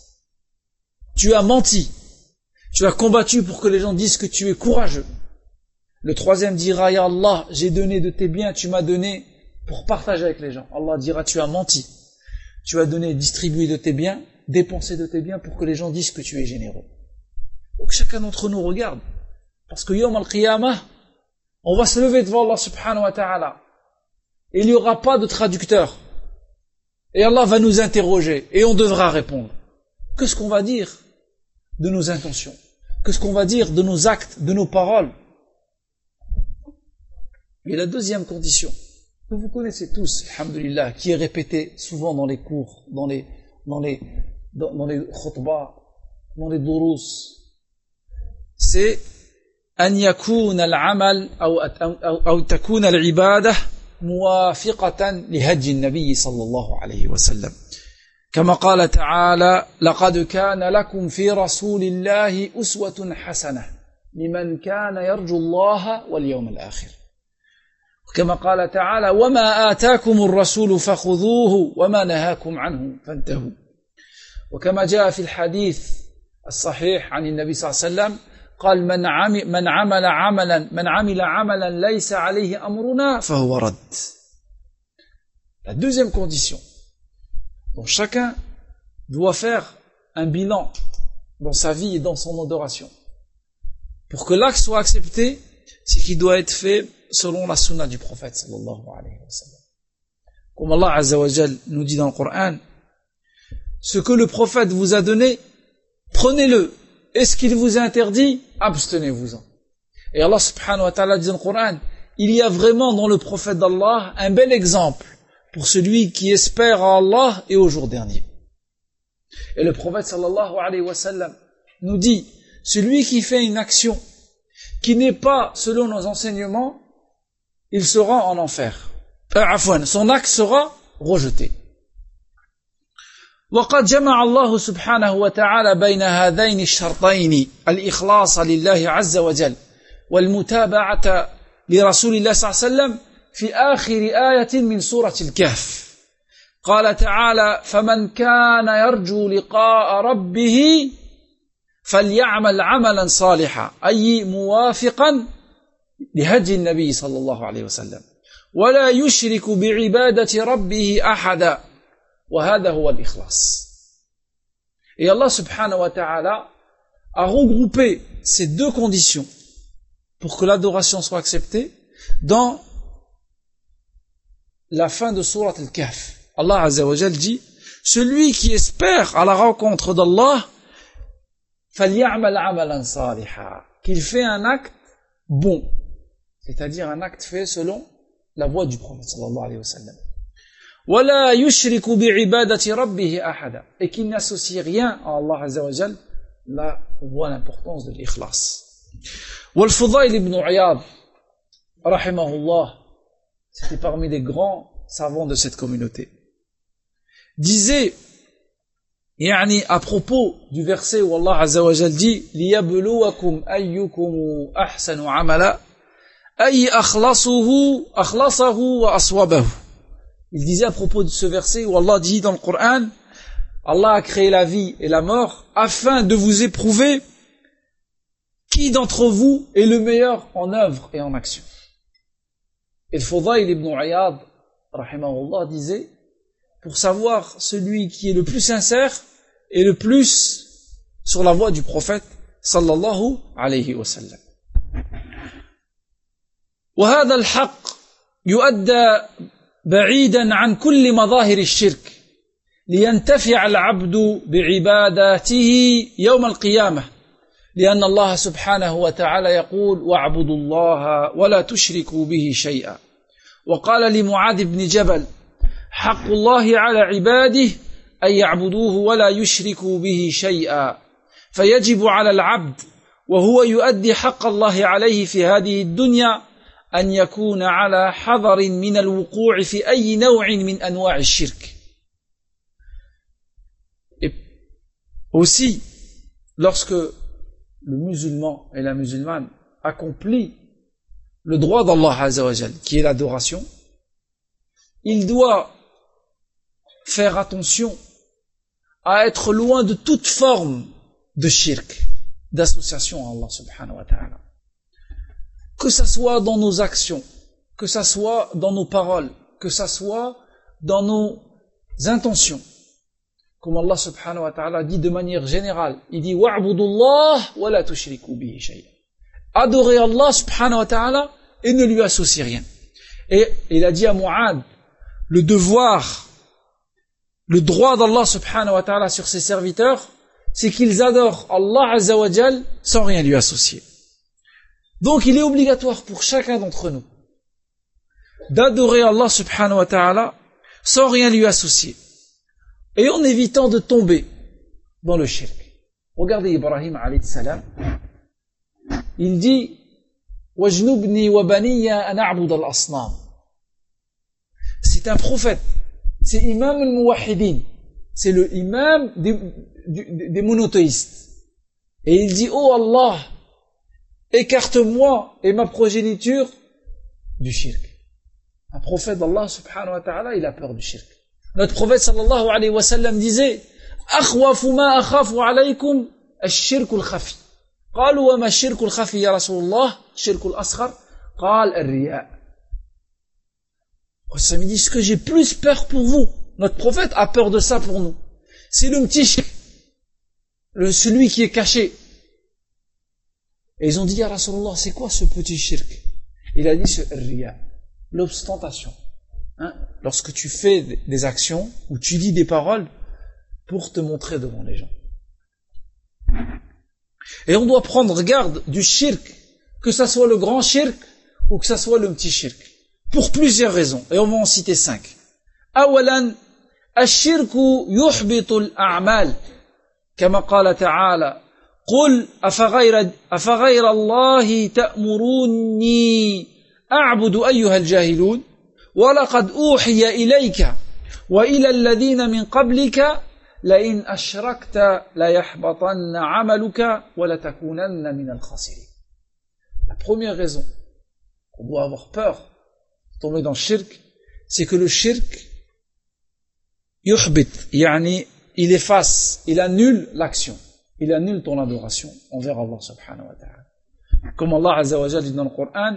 Tu as menti. Tu as combattu pour que les gens disent que tu es courageux. Le troisième dira Ya Allah, j'ai donné de tes biens, tu m'as donné pour partager avec les gens. Allah dira tu as menti. Tu as donné, distribué de tes biens, dépensé de tes biens pour que les gens disent que tu es généreux. Donc chacun d'entre nous regarde. Parce que Yawm al-Qiyamah, on va se lever devant Allah subhanahu wa ta'ala. Et il n'y aura pas de traducteur. Et Allah va nous interroger. Et on devra répondre. Qu'est-ce qu'on va dire de nos intentions? Qu'est-ce qu'on va dire de nos actes, de nos paroles? Et la deuxième condition, que vous connaissez tous, alhamdulillah, qui est répétée souvent dans les cours, dans les khutbahs, dans les durous, c'est أن يكون العمل أو تكون العبادة موافقة لهدي النبي صلى الله عليه وسلم كما قال تعالى لقد كان لكم في رسول الله أسوة حسنة لمن كان يرجو الله واليوم الآخر كما قال تعالى وما آتاكم الرسول فخذوه وما نهاكم عنه فانتهوا وكما جاء في الحديث الصحيح عن النبي صلى الله عليه وسلم قال من عمل عملا ليس عليه أمرنا فهو رد. La deuxième condition, donc chacun doit faire un bilan dans sa vie et dans son adoration. Pour que l'acte soit accepté, c'est qu'il doit être fait selon la sunna du prophète sallallahu alayhi wa sallam. Comme Allah azza wa jal nous dit dans le Coran, ce que le prophète vous a donné, prenez-le. Et ce qu'il vous a interdit, abstenez-vous-en. Et Allah subhanahu wa ta'ala dit dans le Coran, il y a vraiment dans le prophète d'Allah un bel exemple pour celui qui espère à Allah et au jour dernier. Et le prophète sallallahu alayhi wa sallam nous dit, celui qui fait une action qui n'est pas selon nos enseignements, il sera en enfer. Son acte sera rejeté. وقد جمع الله سبحانه وتعالى بين هذين الشرطين الإخلاص لله عز وجل والمتابعة لرسول الله صلى الله عليه وسلم في آخر آية من سورة الكهف قال تعالى فمن كان يرجو لقاء ربه فليعمل عملا صالحا أي موافقا لهدي النبي صلى الله عليه وسلم ولا يشرك بعبادة ربه أحدا وهذا هو الإخلاص. Et Allah subhanahu wa ta'ala a regroupé ces deux conditions pour que l'adoration soit acceptée dans la fin de Surat Al-Kahf. Allah azza wa jal dit celui qui espère à la rencontre d'Allah, فَلْيَعْمَلْ عَمَلًا صَالِحًا, qu'il fait un acte bon, c'est-à-dire un acte fait selon la voie du prophète sallallahu alayhi wa sallam. وَلَا يُشْرِكُ بِعِبَادَةِ رَبِّهِ أَحَدًا, et qu'il n'associe rien à Allah azza wa jal. Là, on voit l'importance de l'ikhlas. Wal-Fudayl ibn Iyad, rahimahullah, c'était parmi les grands savants de cette communauté, disait, يعني à propos du verset où Allah azza wa jal dit لِيَبْلُوَكُمْ أَيُّكُمْ أَحْسَنُ عَمَلًا أَيْ أَخْلَصَهُ وَأَصْوَبَهُ. Il disait à propos de ce verset où Allah dit dans le Coran, Allah a créé la vie et la mort afin de vous éprouver qui d'entre vous est le meilleur en œuvre et en action. Et le Fudayl ibn Iyad, rahimahullah, disait, pour savoir celui qui est le plus sincère et le plus sur la voie du prophète sallallahu alayhi wa sallam. وهذا الحق يؤدى بعيدا عن كل مظاهر الشرك لينتفع العبد بعباداته يوم القيامة لأن الله سبحانه وتعالى يقول واعبدوا الله ولا تشركوا به شيئا. وقال لمعاذ بن جبل حق الله على عباده أن يعبدوه ولا يشركوا به شيئا. فيجب على العبد وهو يؤدي حق الله عليه في هذه الدنيا أن يكون على حذر من الوقوع في أي نوع من أنواع الشرك. Et aussi, lorsque le musulman et la musulmane accomplit le droit d'Allah Azza wa Jal, qui est l'adoration, il doit faire attention à être loin de toute forme de shirk, d'association à Allah subhanahu wa ta'ala. Que ça soit dans nos actions, que ça soit dans nos paroles, que ça soit dans nos intentions. Comme Allah subhanahu wa ta'ala dit de manière générale, il dit wa'budullah wa la tushriku bihi shay'an. Adorez Allah subhanahu wa ta'ala et ne lui associez rien. Et il a dit à Mu'ad, le devoir, le droit d'Allah subhanahu wa ta'ala sur ses serviteurs, c'est qu'ils adorent Allah azza wa jal sans rien lui associer. Donc il est obligatoire pour chacun d'entre nous d'adorer Allah subhanahu wa ta'ala sans rien lui associer et en évitant de tomber dans le shirk. Regardez Ibrahim alayhi salam, il dit wajnubni wa baniya an a'budu al-asnam. C'est un prophète, c'est imam al-muwahhidin, c'est le imam des monothéistes, et il dit oh Allah, écarte-moi et ma progéniture du shirk. Un prophète d'Allah subhanahu wa ta'ala, il a peur du shirk. Notre prophète sallallahu alayhi wa sallam disait akhwafu ma akhafu alaykum ash-shirk al-khafi. قالوا وما الشرك الخفي يا رسول الله الشرك الأصغر قال الرياء. Ça me dit ce que j'ai plus peur pour vous. Notre prophète a peur de ça pour nous. C'est le petit shirk, celui qui est caché. Et ils ont dit, ya Rasulallah, c'est quoi ce petit shirk? Il a dit, c'est riya, l'ostentation. Lorsque tu fais des actions, ou tu dis des paroles, pour te montrer devant les gens. Et on doit prendre garde du shirk, que ça soit le grand shirk, ou que ça soit le petit shirk. Pour plusieurs raisons, et on va en citer 5. أولا الشرك يحبط الأعمال كما قال تعالى قل أفغير الله تأمروني أعبد أيها الجاهلون ولقد أوحي إليك وإلى الذين من قبلك لئن أشركت ليحبطن عملك ولتكونن من الخاسرين. La première raison qu'on doit avoir peur de tomber dans le shirk, c'est que le shirk yuhbit, yani il efface, il annule l'action. Il annule ton adoration envers Allah subhanahu wa ta'ala. Comme Allah azza wa jalla dit dans le Coran,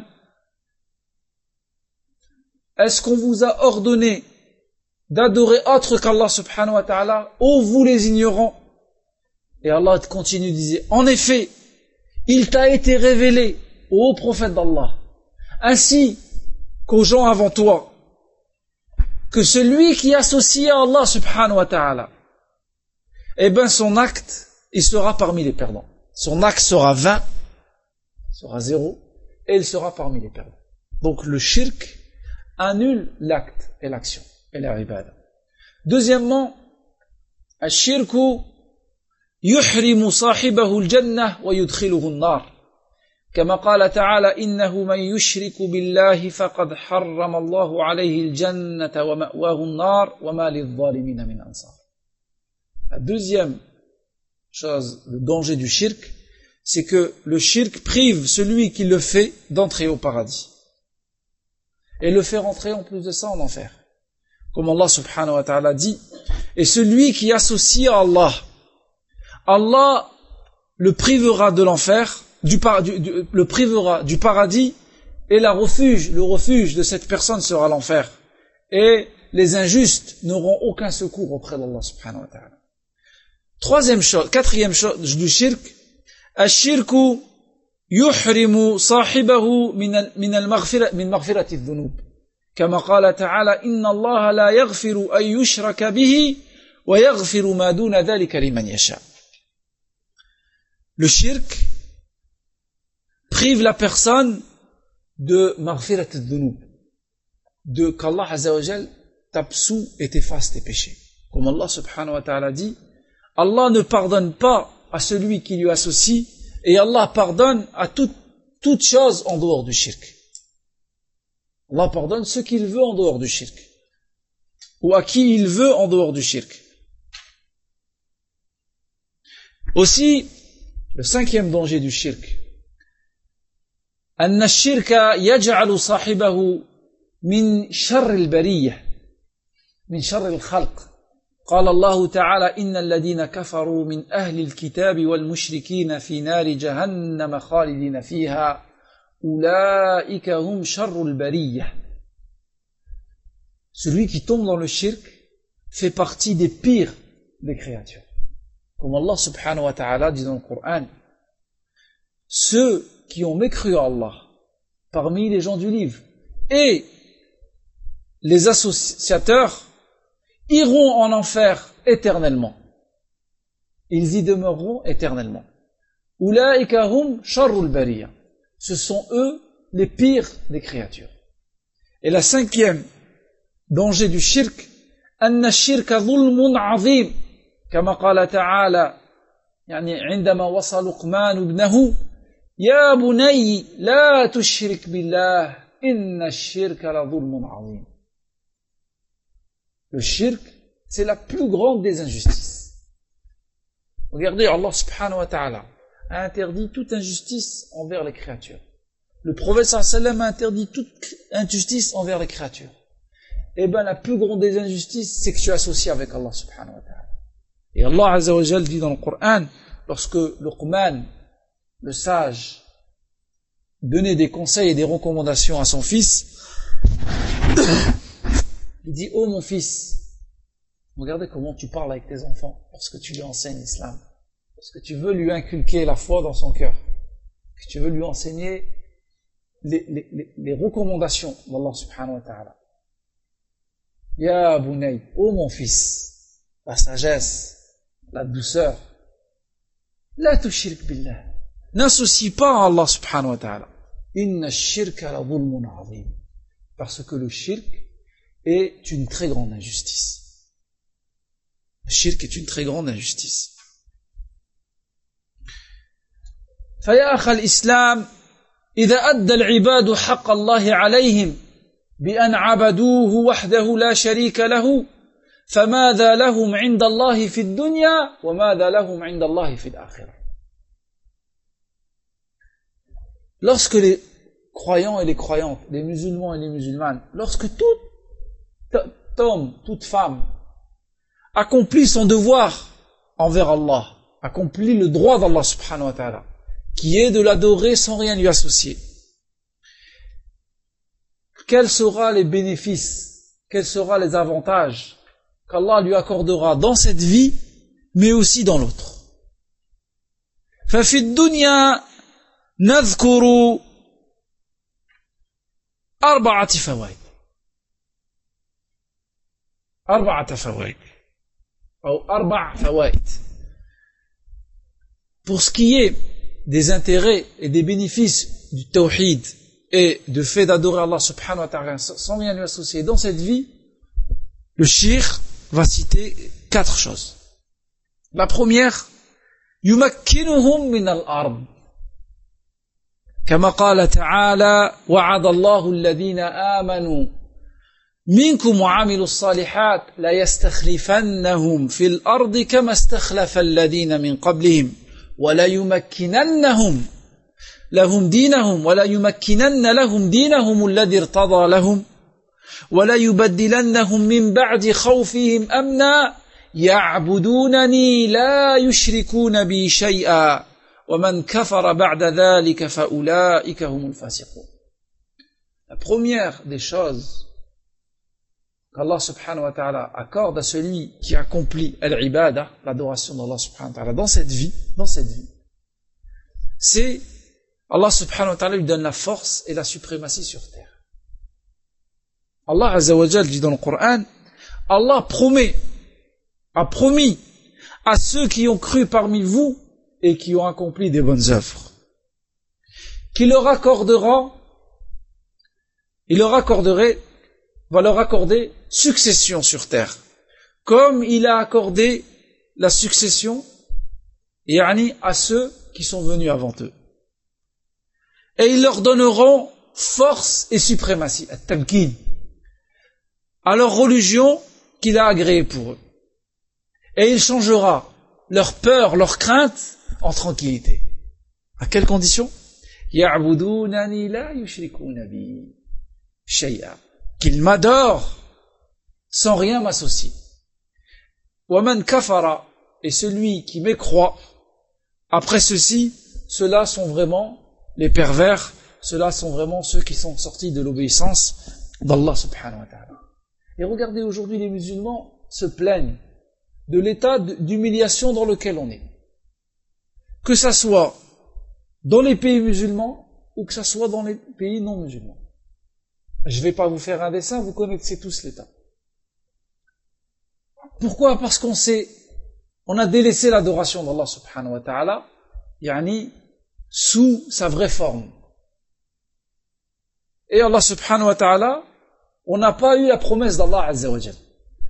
est-ce qu'on vous a ordonné d'adorer autre qu'Allah subhanahu wa ta'ala, ô vous les ignorants? Et Allah continue de dire, en effet, il t'a été révélé, ô prophète d'Allah, ainsi qu'aux gens avant toi, que celui qui associe à Allah subhanahu wa ta'ala, eh ben son acte, il sera parmi les perdants. Son acte sera vain, sera zéro, et il sera parmi les perdants. Donc le shirk annule l'acte et l'action, et la ibada. Deuxièmement, الشرك يحرم صاحبه الجنة ويدخله النار كما قال تعالى إنه من يشرك بالله فقد حرم الله عليه الجنة ومأواه النار وما للظالمين من أنصار. La deuxième chose, le danger du shirk, c'est que le shirk prive celui qui le fait d'entrer au paradis et le fait rentrer en plus de ça en enfer. Comme Allah subhanahu wa ta'ala dit, et celui qui associe à Allah, Allah le privera de l'enfer, le privera du paradis, et le refuge de cette personne sera l'enfer. Et les injustes n'auront aucun secours auprès d'Allah subhanahu wa ta'ala. Quatrième chose du shirk, الشرك يحرم صاحبه من مغفرة الذنوب كما قال تعالى إن الله لا يغفر أن يشرك به ويغفر ما دون ذلك لمن يشاء. Le shirk prive la personne de maghfirat al-dhunub, de qu'Allah Azza wa Jal t'absout et t'efface tes péchés. Comme Allah subhanahu wa ta'ala dit, Allah ne pardonne pas à celui qui lui associe, et Allah pardonne à toute chose en dehors du shirk. Allah pardonne ce qu'il veut en dehors du shirk, ou à qui il veut en dehors du shirk. Aussi, le cinquième danger du shirk, أن الشرك يجعل صاحبه من شر البرية من شر الخلق. قال الله تعالى إن الذين كفروا من أهل الكتاب والمشركين في نار جهنم خالدين فيها أولئك هم شر البرية. Celui qui tombe dans le shirk fait partie des pires des créatures. Comme Allah subhanahu wa ta'ala dit dans le Coran, ceux qui ont mécru à Allah parmi les gens du livre et les associateurs iront en enfer éternellement. Ils y demeureront éternellement. Ulaika hum sharrul bariya. Ce sont eux les pires des créatures. Et la cinquième danger du shirk, anna shirka dhulmun azim, kama qala ta'ala, yani عندما وصى لقمان ابنه يا بني لا تشرك بالله إن الشرك لظلم عظيم. Le shirk, c'est la plus grande des injustices. Regardez, Allah subhanahu wa ta'ala a interdit toute injustice envers les créatures. Le prophète sallallahu alayhi wa sallam a interdit toute injustice envers les créatures. Eh bien, la plus grande des injustices, c'est que tu associes avec Allah subhanahu wa ta'ala. Et Allah azza wa jal dit dans le Coran, lorsque Luqman, le sage, donnait des conseils et des recommandations à son fils, il dit, oh mon fils, regardez comment tu parles avec tes enfants lorsque tu lui enseignes l'islam, lorsque tu veux lui inculquer la foi dans son cœur, que tu veux lui enseigner les recommandations d'Allah subhanahu wa ta'ala. Ya bunay, oh mon fils, la sagesse, la douceur, la tushrik billah, n'associe pas à Allah subhanahu wa ta'ala. Inna shirka la dhulmun azim. Parce que le shirk est une très grande injustice. Le shirk est une très grande injustice. فيا أخ الإسلام إذا أدى العباد حق الله عليهم بأن عبدوه وحده لا شريك له فماذا لهم عند الله في الدنيا وماذا لهم عند الله في الآخرة. Lorsque les croyants et les croyantes, les musulmans et les musulmanes, lorsque tout homme, toute femme accomplit son devoir envers Allah, accomplit le droit d'Allah subhanahu wa ta'ala, qui est de l'adorer sans rien lui associer, quels seront les bénéfices, quels seront les avantages qu'Allah lui accordera dans cette vie, mais aussi dans l'autre. ففي الدنيا نذكر أربعة فوائد. أربعة فوائد أو أربع فوائد. Pour ce qui est des intérêts et des bénéfices du tawhid et du fait d'adorer Allah subhanahu wa ta'ala sans rien lui associer dans cette vie, le cheikh va citer 4 choses. La première, يمكنهم من الأرض كما قال تعالى وعد الله الذين آمنوا منكم وعملوا الصالحات لا يستخلفنهم في الأرض كما استخلف الذين من قبلهم ولا يمكننهم لهم دينهم ولا يمكنن لهم دينهم الذي ارتضى لهم ولا يبدلنهم من بعد خوفهم أمنا يعبدونني لا يشركون بي شيئا ومن كفر بعد ذلك فأولئك هم الفاسقون. La première des choses qu'Allah subhanahu wa ta'ala accorde à celui qui accomplit al-ibada, l'adoration d'Allah subhanahu wa ta'ala dans cette vie, c'est Allah subhanahu wa ta'ala lui donne la force et la suprématie sur terre. Allah azza wa jal dit dans le Coran, Allah a promis à ceux qui ont cru parmi vous et qui ont accompli des bonnes œuvres, qu'il leur va leur accorder succession sur terre, comme il a accordé la succession à ceux qui sont venus avant eux. Et ils leur donneront force et suprématie, at-tamkin, à leur religion qu'il a agréée pour eux. Et il changera leur peur, leur crainte en tranquillité. À quelles conditions? Ya'budunani la yushrikuna bi shay'a. Qu'ils m'adorent sans rien m'associer. Wa man kafara, et celui qui mécroit, après ceci, ceux-là sont vraiment les pervers, ceux-là sont vraiment ceux qui sont sortis de l'obéissance d'Allah subhanahu wa ta'ala. Et regardez, aujourd'hui les musulmans se plaignent de l'état d'humiliation dans lequel on est. Que ça soit dans les pays musulmans ou que ça soit dans les pays non musulmans. Je ne vais pas vous faire un dessin, vous connaissez tous l'état. Pourquoi? Parce on a délaissé l'adoration d'Allah subhanahu wa ta'ala, sous sa vraie forme. Et Allah subhanahu wa ta'ala, on n'a pas eu la promesse d'Allah azza wa jal.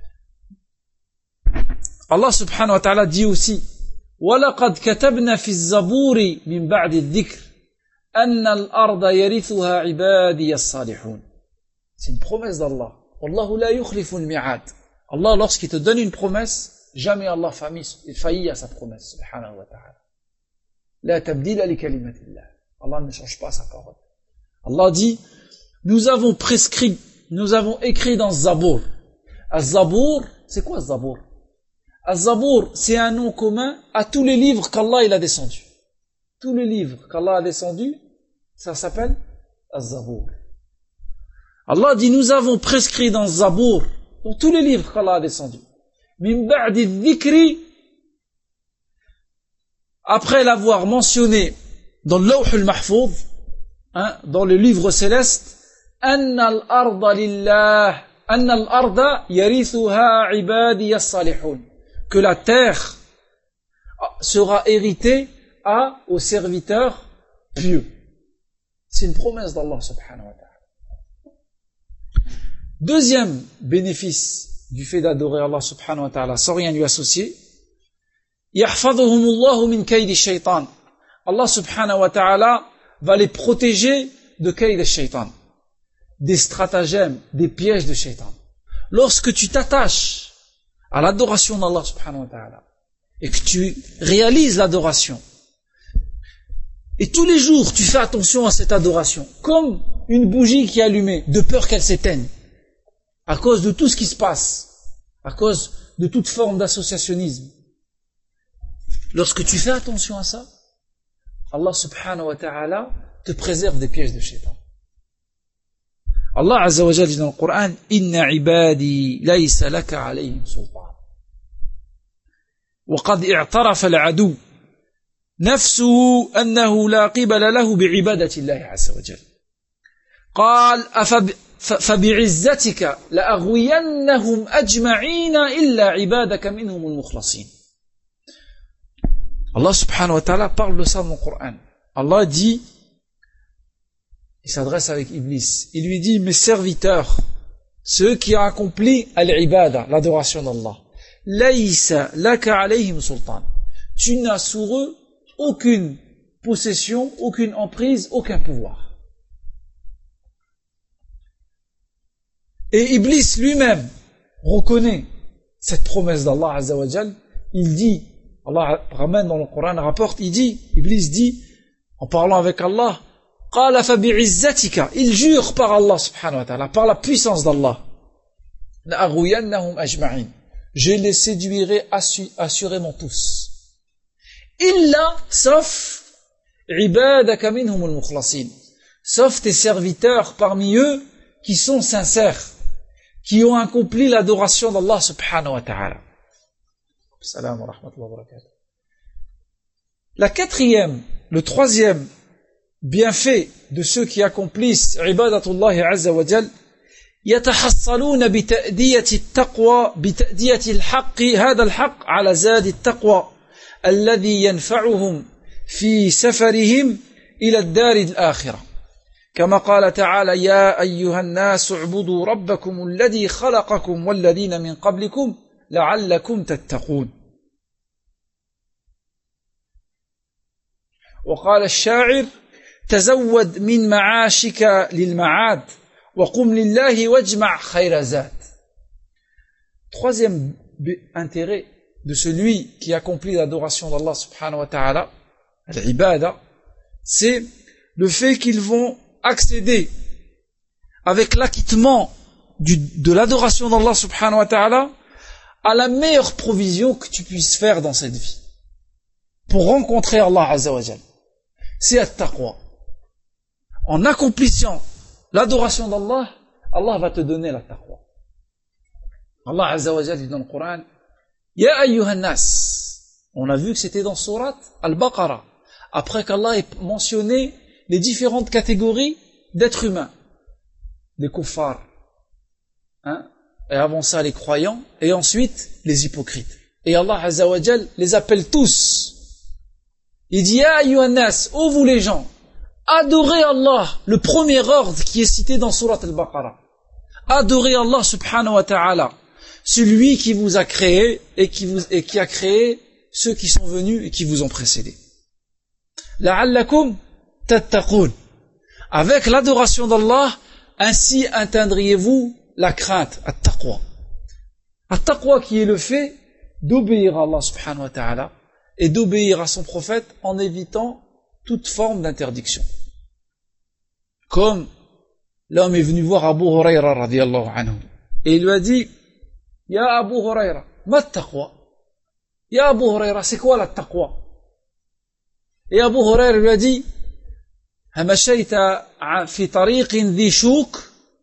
Allah subhanahu wa ta'ala dit aussi, وَلَقَدْ كَتَبْنَا فِي الزَّبُورِ مِنْ بَعْدِ الذِّكْرِ أَنَّ الْأَرْضَ يَرِثُهَا عِبَادِيَ الصَّالِحُونَ. C'est une promesse d'Allah. Wallahu la yukhlifu al-mi'ad. Allah, lorsqu'il te donne une promesse, jamais Allah faillit à sa promesse, subhanahu wa ta'ala. La tabdila li kalimatillah. Allah ne change pas sa parole. Allah dit, nous avons écrit dans Zabour. Az-Zabour, c'est quoi Az-Zabour? Az-Zabour, c'est un nom commun à tous les livres qu'Allah il a descendus. Tous les livres qu'Allah a descendus, ça s'appelle Az-Zabour. Allah dit, nous avons prescrit dans Zabour, dans tous les livres qu'Allah a descendus, min ba'di dhikri, après l'avoir mentionné dans le Lawh al-Mahfouz, dans le livre céleste, anna al-arda lillah, anna al-arda yarithuha ibadiy as-salihun, que la terre sera héritée aux serviteurs pieux. C'est une promesse d'Allah subhanahu wa ta'ala. Deuxième bénéfice du fait d'adorer Allah subhanahu wa ta'ala sans rien lui associer, yahfazuhumullahu min kaydi shaytan. Allah subhanahu wa ta'ala va les protéger de kayd shaytan, des stratagèmes, des pièges de shaytan. Lorsque tu t'attaches à l'adoration d'Allah subhanahu wa ta'ala et que tu réalises l'adoration, et tous les jours tu fais attention à cette adoration, comme une bougie qui est allumée, de peur qu'elle s'éteigne, à cause de tout ce qui se passe, à cause de toute forme d'associationnisme. Lorsque tu fais attention à ça, Allah subhanahu wa ta'ala te préserve des pièges de shaitan. Allah azza wa jalla dit dans le Coran, inna ibadi laysa laka alayhim sultan. وقد اعترف العدو نفسه أنه لا قبل له بعبادة الله عز وجل. قال فبعزتك لأغوينهم أجمعين إلا عبادك منهم المخلصين. Allah subhanahu wa ta'ala parle de ça dans le Coran. Allah dit, il s'adresse avec Iblis, il lui dit, mes serviteurs, ceux qui ont accompli al-ibada, l'adoration d'Allah, laysa laka alayhim sultan, tu n'as sur eux aucune possession, aucune emprise, aucun pouvoir. Et Iblis lui-même reconnaît cette promesse d'Allah Azza wa Jal. Il dit, Allah ramène dans le Coran, rapporte, il dit, Iblis dit, en parlant avec Allah, qala fa bi'izzatika, il jure par Allah subhanahu wa ta'ala, par la puissance d'Allah, la aghwiyannahum ajma'in, je les séduirai assurément tous. Illa, sauf ibadaka minhum al-mukhlasin, sauf tes serviteurs parmi eux qui sont sincères, qui ont accompli l'adoration d'Allah subhanahu wa ta'ala. Salam wa rahmatullahi wa barakatuh. La quatrième, le troisième bienfait de ceux qui accomplissent ibadatullahi azza wa jal, يتحصلون بتأدية التقوى بتأدية الحق هذا الحق على زاد التقوى الذي ينفعهم في سفرهم إلى الدار الآخرة كما قال تعالى يا أيها الناس اعبدوا ربكم الذي خلقكم والذين من قبلكم لعلكم تتقون. وقال الشاعر تزود من معاشك للمعاد وقم لله واجمع خير زاد. Troisième intérêt de celui qui accomplit l'adoration d'Allah subhanahu wa ta'ala, l'ibada, c'est le fait qu'ils vont accéder avec l'acquittement de l'adoration d'Allah subhanahu wa ta'ala à la meilleure provision que tu puisses faire dans cette vie pour rencontrer Allah azza wa jal. C'est at-taqwa. En accomplissant l'adoration d'Allah, Allah va te donner la taqwa. Allah azza wa jal dit dans le Coran, Ya ayyuhan nas. On a vu que c'était dans Surat Al-Baqarah. Après qu'Allah ait mentionné les différentes catégories d'êtres humains. Les kuffars. Et avant ça les croyants. Et ensuite les hypocrites. Et Allah azza wa jal les appelle tous. Il dit, Ya ayyuhan nas, ô vous les gens, adorez Allah, le premier ordre qui est cité dans Surat Al-Baqarah. Adorez Allah subhanahu wa ta'ala, celui qui vous a créé et qui a créé ceux qui sont venus et qui vous ont précédés. La'allakum tattaqun. Avec l'adoration d'Allah, ainsi atteindriez-vous la crainte, at-taqwa. At-taqwa qui est le fait d'obéir à Allah subhanahu wa ta'ala et d'obéir à son prophète en évitant toute forme d'interdiction. Comme l'homme est venu voir Abu Hurayra radiyallahu anhu et il lui a dit Ya Abu Hurayra, ma taqwa? Ya Abu Hurayra, c'est quoi la taqwa? Et Abu Hurayra lui a dit Hamashayta fi tariqin dhi shuk?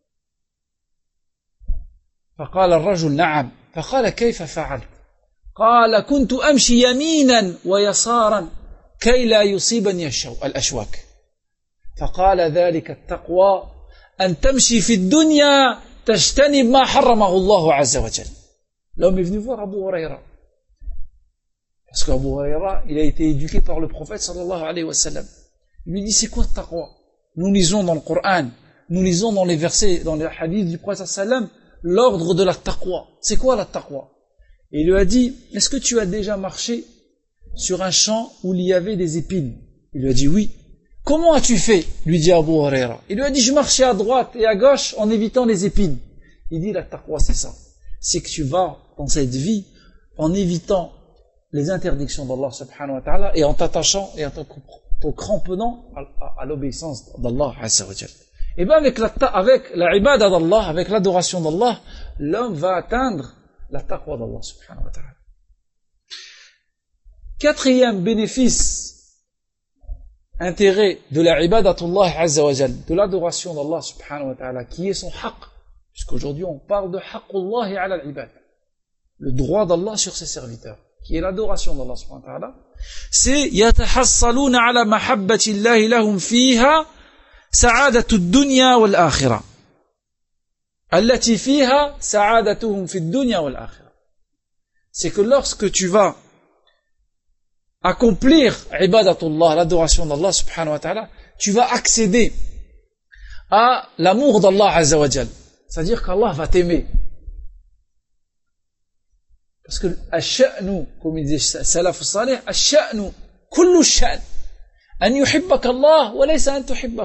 فقال الرجل نعم فقال كيف فعلت؟ قال كنت أمشي يمينا ويسارا كي لا يصيبني الأشواك فقال ذلك التقوى أن تمشي في الدنيا تجتنب ما حرمه الله عز وجل. L'homme est venu voir Abu Hurayra parce qu'Abu Hurayra il a été éduqué par le prophète sallallahu alayhi wa sallam. Il lui dit c'est quoi le taqwa? Nous lisons dans le Coran, nous lisons dans les versets, dans les hadiths du prophète sallallahu alayhi wa sallam l'ordre de la taqwa. C'est quoi la taqwa? Et il lui a dit, est-ce que tu as déjà marché sur un champ où il y avait des épines? Il lui a dit oui. Comment as-tu fait? Lui dit Abu Hurayra. Il lui a dit, je marchais à droite et à gauche en évitant les épines. Il dit, la taqwa c'est ça. C'est que tu vas dans cette vie en évitant les interdictions d'Allah subhanahu wa ta'ala et en t'attachant et en te cramponnant à l'obéissance d'Allah azza wa jal. Et bien avec la ibada d'Allah, avec l'adoration d'Allah, l'homme va atteindre la taqwa d'Allah subhanahu wa ta'ala. Quatrième bénéfice, intérêt de la ibadatullah azza wa jal, de l'adoration d'Allah subhanahu wa ta'ala, qui est son haqq, puisqu'aujourd'hui on parle de haqqullahi ala al-ibad, le droit d'Allah sur ses serviteurs, qui est l'adoration d'Allah subhanahu wa ta'ala, c'est yatahassaluna ala mahabbati llahi lahum fiha sa'adatu ad-dunya wal akhirah. التي فيها سعادتهم في الدنيا والآخرة. C'est que lorsque tu vas accomplir ibadatullah, l'adoration d'Allah subhanahu wa ta'ala, tu vas accéder à l'amour d'Allah azza wa jal. C'est-à-dire qu'Allah va t'aimer. Parce que al-sha'nu, comme il dit salaf salih, al-sha'nu, kullu sha'n, an yuhibbaka Allah wa laysa an tuhibbahu.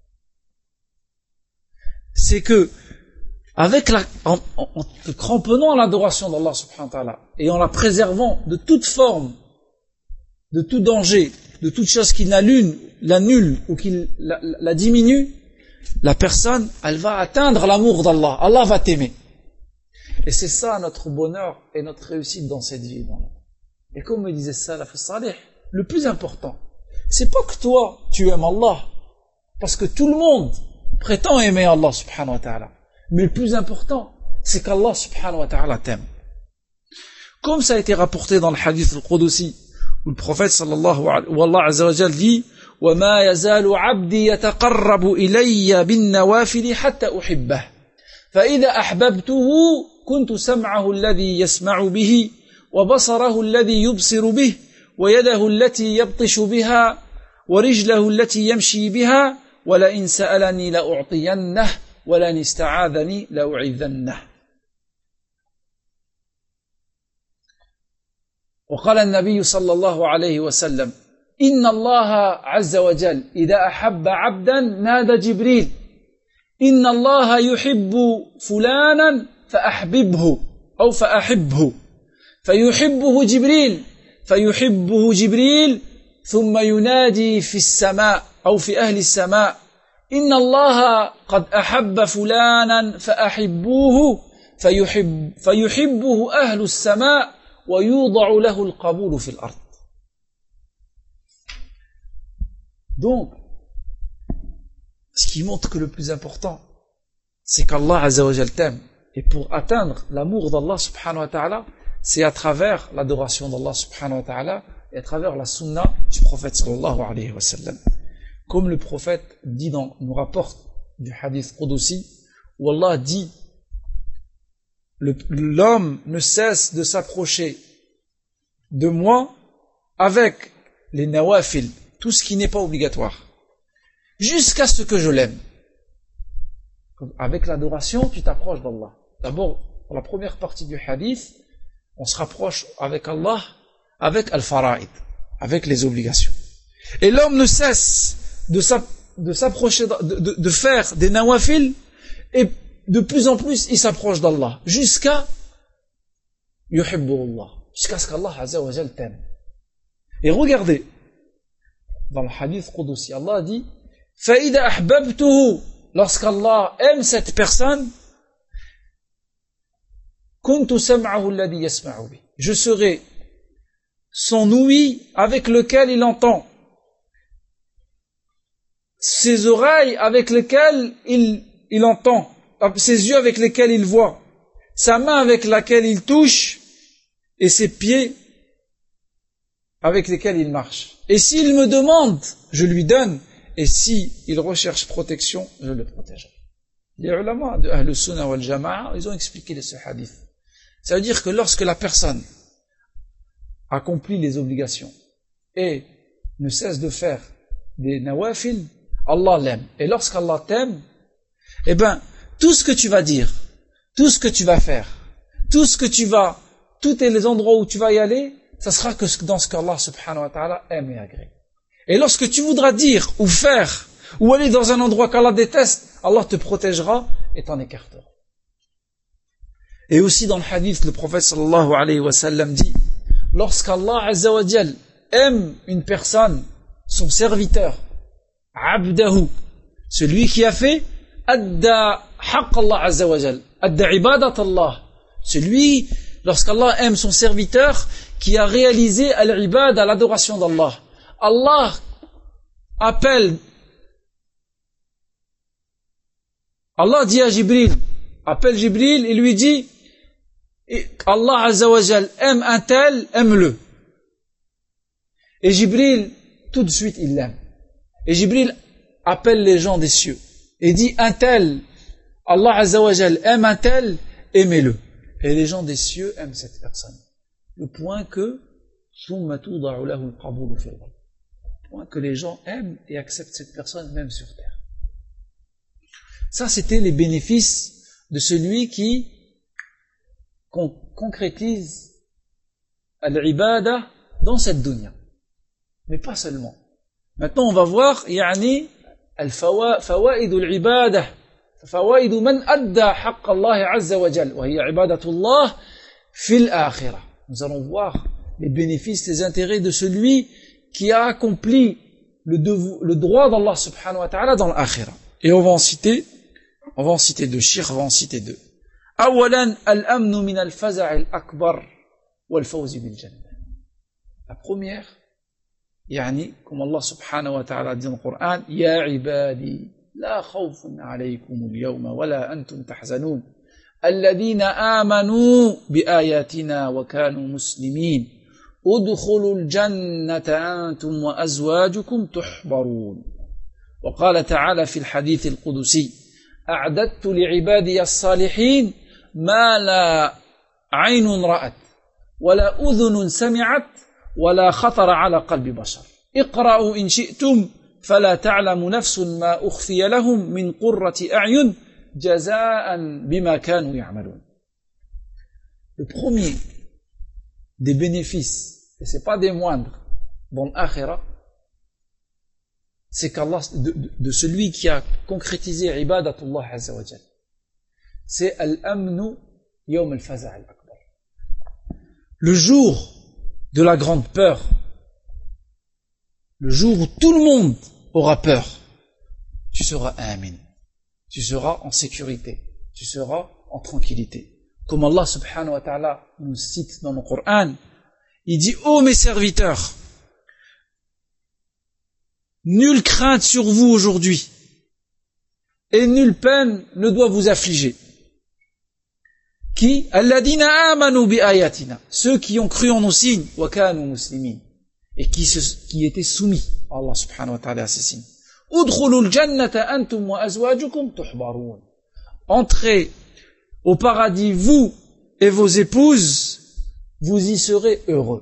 C'est que en te cramponnant à l'adoration d'Allah subhanahu wa ta'ala et en la préservant de toute forme, de tout danger, de toute chose qui l'annule ou qui la diminue, la personne, elle va atteindre l'amour d'Allah. Allah va t'aimer. Et c'est ça notre bonheur et notre réussite dans cette vie. Et comme me disait Salaf Salih, le plus important, c'est pas que toi, tu aimes Allah, parce que tout le monde prétend aimer Allah subhanahu wa ta'ala. Mais le plus important, c'est qu'Allah subhanahu wa ta'ala t'aime. Comme ça a été rapporté dans le hadith al-Qudusi, où le prophète sallallahu alayhi wa sallam dit وَمَا يَزَالُ عَبْدِي يَتَقَرَّبُ إِلَيَّ بِالنَّوَافِلِ حَتَّى أُحِبَّهُ فَإِذَا أَحْبَبْتُهُ كُنْتُ سَمْعَهُ الَّذِي يَسْمَعُ بِهِ وَبَصَرَهُ الَّذِي يُبْصِرُ بِهِ وَيَدَهُ الَّتِي يَبْطِشُ بِهَا وَرِجْلَهُ الَّتِي يَمْشِي بِهَا وَلَئِنْ سَأَلَنِي لَأُعْطِيَنَّهُ وَلَئِنِ اسْتَعَاذَنِي لَأُعِيذَنَّهُ. وقال النبي صلى الله عليه وسلم إن الله عز وجل إذا أحب عبدا نادى جبريل إن الله يحب فلانا فأحببه أو فأحبه فيحبه جبريل ثم ينادي في السماء أو في أهل السماء إن الله قد أحب فلانا فأحبوه فيحبه أهل السماء ويوضع له القبول في الأرض. Donc, ce qui montre que le plus important, c'est qu'Allah Azza wa Jal t'aime. Et pour atteindre l'amour d'Allah subhanahu wa ta'ala, c'est à travers l'adoration d'Allah subhanahu wa ta'ala et à travers la sunna du prophète sallallahu alayhi wa sallam. Comme le prophète dit nous rapporte du hadith Qudusi, où Allah dit l'homme ne cesse de s'approcher de moi avec les nawafil, tout ce qui n'est pas obligatoire, jusqu'à ce que je l'aime. Avec l'adoration, tu t'approches d'Allah. D'abord, dans la première partie du hadith, on se rapproche avec Allah, avec al-fara'id, avec les obligations. Et l'homme ne cesse de s'approcher, de faire des nawafil, et de plus en plus, il s'approche d'Allah, jusqu'à yuhibbuhullah, jusqu'à ce qu'Allah Azza wa Jal t'aime. Et regardez, dans le hadith Qudusi, Allah dit فَإِذَا أَحْبَبْتُهُ, lorsqu'Allah aime cette personne, كُنْتُ سَمْعَهُ الَّذِي يَسْمَعُ بِهِ, je serai son ouïe avec lequel il entend, ses oreilles avec lesquelles il entend, ses yeux avec lesquels il voit, sa main avec laquelle il touche, et ses pieds avec lesquels il marche. Et s'il me demande, je lui donne, et s'il recherche protection, je le protégerai. Les ulama de Ahl Sunnah wal Jama'a, ils ont expliqué ce hadith. Ça veut dire que lorsque la personne accomplit les obligations et ne cesse de faire des nawafil, Allah l'aime. Et lorsqu'Allah t'aime, eh ben, tout ce que tu vas dire, tout ce que tu vas faire, tous les endroits où tu vas y aller, ça sera que dans ce qu'Allah subhanahu wa ta'ala aime et agrée. Et lorsque tu voudras dire, ou faire, ou aller dans un endroit qu'Allah déteste, Allah te protégera et t'en écartera. Et aussi dans le hadith, le prophète sallallahu alayhi wa sallam dit, lorsqu'Allah azza wa jal aime une personne, son serviteur, abdahu, celui qui a fait adda haqq Allah azza wa jal, adda ibadat Allah, celui, lorsqu'Allah aime son serviteur, qui a réalisé al-ibad, à l'adoration d'Allah. Allah dit à Jibril, appelle Jibril et lui dit, Allah Azza wa Jal aime un tel, aime-le. Et Jibril, tout de suite, il l'aime. Et Jibril appelle les gens des cieux et dit, un tel, Allah Azza wa Jal aime un tel, aimez-le. Et les gens des cieux aiment cette personne. Le point que les gens aiment et acceptent cette personne même sur terre. Ça, c'était les bénéfices de celui qui concrétise al-ibada dans cette dunya. Mais pas seulement. Maintenant, on va voir, يعني فوائد العبادة فوائد من أدى حق الله عز وجل وهي عبادة الله في الآخرة. Nous allons voir les bénéfices, les intérêts de celui qui a accompli le droit d'Allah subhanahu wa ta'ala dans l'akhira. Et on va en citer deux. Cheikh va en citer deux. أولا الأمن من الفزع الأكبر والفوز بالجنة. La première, يعني comme Allah subhanahu wa ta'ala dit dans le Coran, يا عبادي لا خوف عليكم اليوم ولا أنتم تحزنون الذين آمنوا بآياتنا وكانوا مسلمين ادخلوا الجنة أنتم وأزواجكم تحبرون. وقال تعالى في الحديث القدسي أعددت لعبادي الصالحين ما لا عين رأت ولا أذن سمعت ولا خطر على قلب بشر اقرأوا إن شئتم فلا تعلم نفس ما أخفي لهم من قرة أعين جزاء بما كانوا يعملون. Le premier des bénéfices, et c'est pas des moindres, dans l'akhira, c'est qu'Allah, de celui qui a concrétisé ibadatullah azza wa jal, c'est al-amnu yawm al-faza' al-akbar. Le jour de la grande peur, le jour où tout le monde aura peur, tu seras amin, tu seras en sécurité, tu seras en tranquillité. Comme Allah subhanahu wa ta'ala nous cite dans le Coran, il dit: ô mes serviteurs, nulle crainte sur vous aujourd'hui, et nulle peine ne doit vous affliger. Qui? Alladina amanu bi ayatina, ceux qui ont cru en nos signes, wa kanu muslimin, et qui étaient soumis à Allah subhanahu wa ta'ala à ces signes. Udkhulul jannata antum wa azwajukum tuhbarun. Entrez au paradis, vous et vos épouses, vous y serez heureux.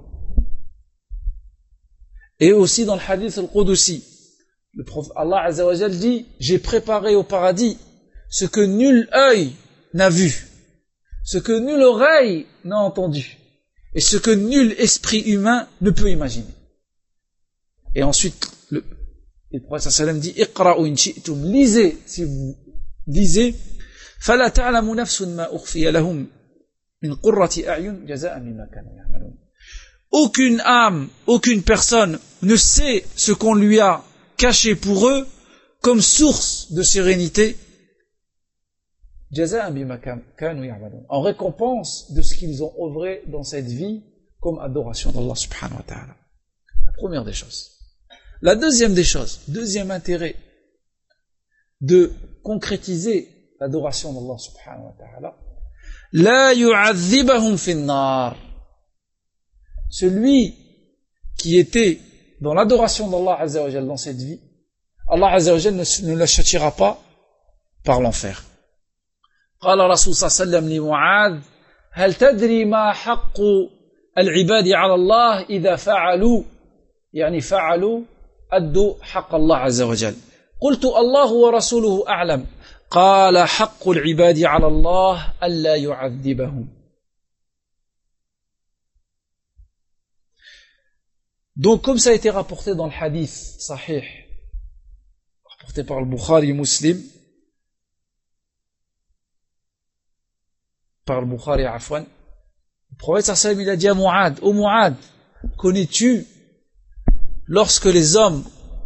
Et aussi dans le hadith al-Qudusi, le prophète Allah Azza wa Jal dit: j'ai préparé au paradis ce que nul œil n'a vu, ce que nulle oreille n'a entendu, et ce que nul esprit humain ne peut imaginer. Et ensuite, le prophète sallam dit: iqra'u in shi'tum, lisez, si vous lisez, fala ta'lamu nafsun ma ukhfiya lahum min qurrati a'yun jaza'an bima kanu ya'malun. Aucune âme, aucune personne ne sait ce qu'on lui a caché pour eux comme source de sérénité, jaza'an bima kanu ya'malun, en récompense de ce qu'ils ont œuvré dans cette vie comme adoration d'Allah subhanahu wa ta'ala. La première des choses. La deuxième des choses, deuxième intérêt de concrétiser l'adoration d'Allah subhanahu wa ta'ala, la yu'adhibahum fin nar. Celui qui était dans l'adoration d'Allah azza wa jal dans cette vie, Allah azza wa jal ne le châtiera pas par l'enfer. قال رسول صلى الله عليه وسلم لمعاذ هل تدري ما حق العباد على الله إذا فعلوا يعني فعلوا أدوا حق الله عز وجل قلت الله ورسوله أعلم قال حق العباد على الله ألا يعذبهم. Donc comme ça a été rapporté dans le hadith sahih rapporté par le Bukhari Muslim, par le Bukhari Afwan, le prophète sallallahu alayhi wa sallam il a dit à Mu'ad: ô Mu'ad, connais-tu lorsque les hommes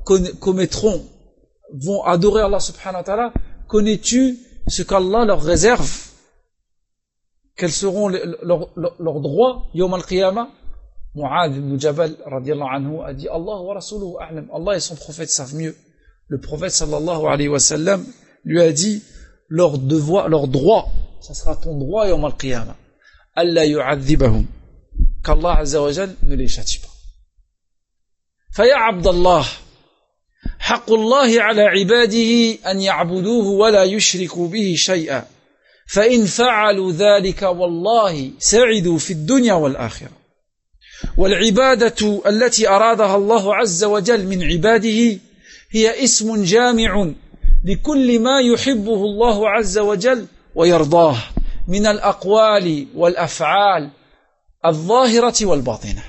vont adorer Allah subhanahu wa ta'ala, connais-tu ce qu'Allah leur réserve? Quels seront leurs droits yawm al-qiyamah? Mu'ad ibn Jabal radiyallahu anhu a dit: Allah wa rasuluhu a'lam, Allah et son prophète savent mieux. Le prophète sallallahu alayhi wa sallam lui a dit: leur droit, ça sera ton droit yawm al-qiyamah, alla yu'adhibahum, qu'Allah azza wa jal ne les châtie pas. Faya Abdallah, حق الله على عباده أن يعبدوه ولا يشركوا به شيئا فإن فعلوا ذلك والله سعدوا في الدنيا والآخرة والعبادة التي أرادها الله عز وجل من عباده هي اسم جامع لكل ما يحبه الله عز وجل ويرضاه من الأقوال والأفعال الظاهرة والباطنة.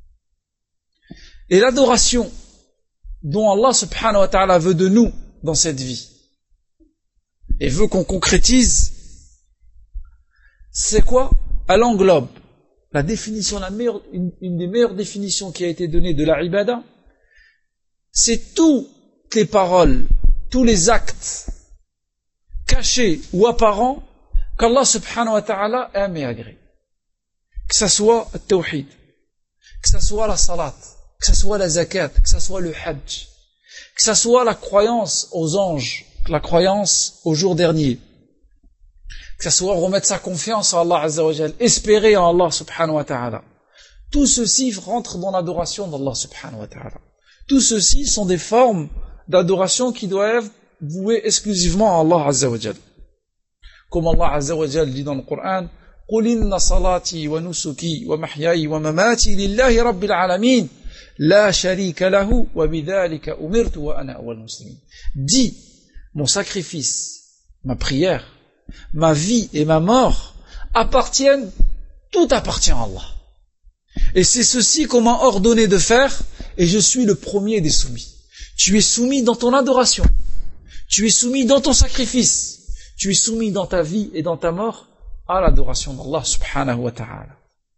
Et l'adoration dont Allah subhanahu wa ta'ala veut de nous dans cette vie et veut qu'on concrétise, c'est quoi? Elle englobe la définition, une des meilleures définitions qui a été donnée de la ibada, c'est toutes les paroles, tous les actes cachés ou apparents qu'Allah subhanahu wa ta'ala aime et agrée. Que ça soit le tawhid, que ça soit la salat, que ça soit la zakat, que ça soit le hajj, que ça soit la croyance aux anges, la croyance au jour dernier, que ça soit remettre sa confiance en Allah Azza wa Jal, espérer en Allah subhanahu wa ta'ala. Tout ceci rentre dans l'adoration d'Allah subhanahu wa ta'ala. Tout ceci sont des formes d'adoration qui doivent vouer exclusivement à Allah Azza wa Jal. Comme Allah Azza wa Jal dit dans le Coran, قُلْ إِنَّ صَلَاتِي وَنُسُكِي وَمَحْيَاي وَمَمَاتِي لِلَّهِ رَبِّ الْعَالَمِينَ لَا شَرِيكَ لَهُ وَبِذَلِكَ أُمِرْتُ وَأَنَا أَوَّلُ الْمُسْلِمِينَ. Dis, mon sacrifice, ma prière, ma vie et ma mort appartiennent, tout appartient à Allah. Et c'est ceci qu'on m'a ordonné de faire, et je suis le premier des soumis. Tu es soumis dans ton adoration, tu es soumis dans ton sacrifice, tu es soumis dans ta vie et dans ta mort à l'adoration d'Allah subhanahu wa ta'ala.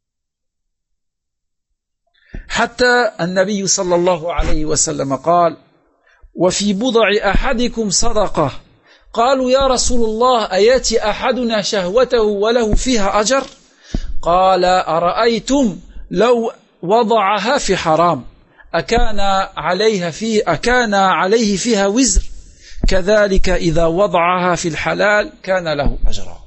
حتى النبي صلى الله عليه وسلم قال وفي بضع أحدكم صدقة قالوا يا رسول الله أياتي أحدنا شهوته وله فيها أجر قال أرأيتم لو وضعها في حرام أكان عليه فيها وزر كذلك إذا وضعها في الحلال كان له أجرا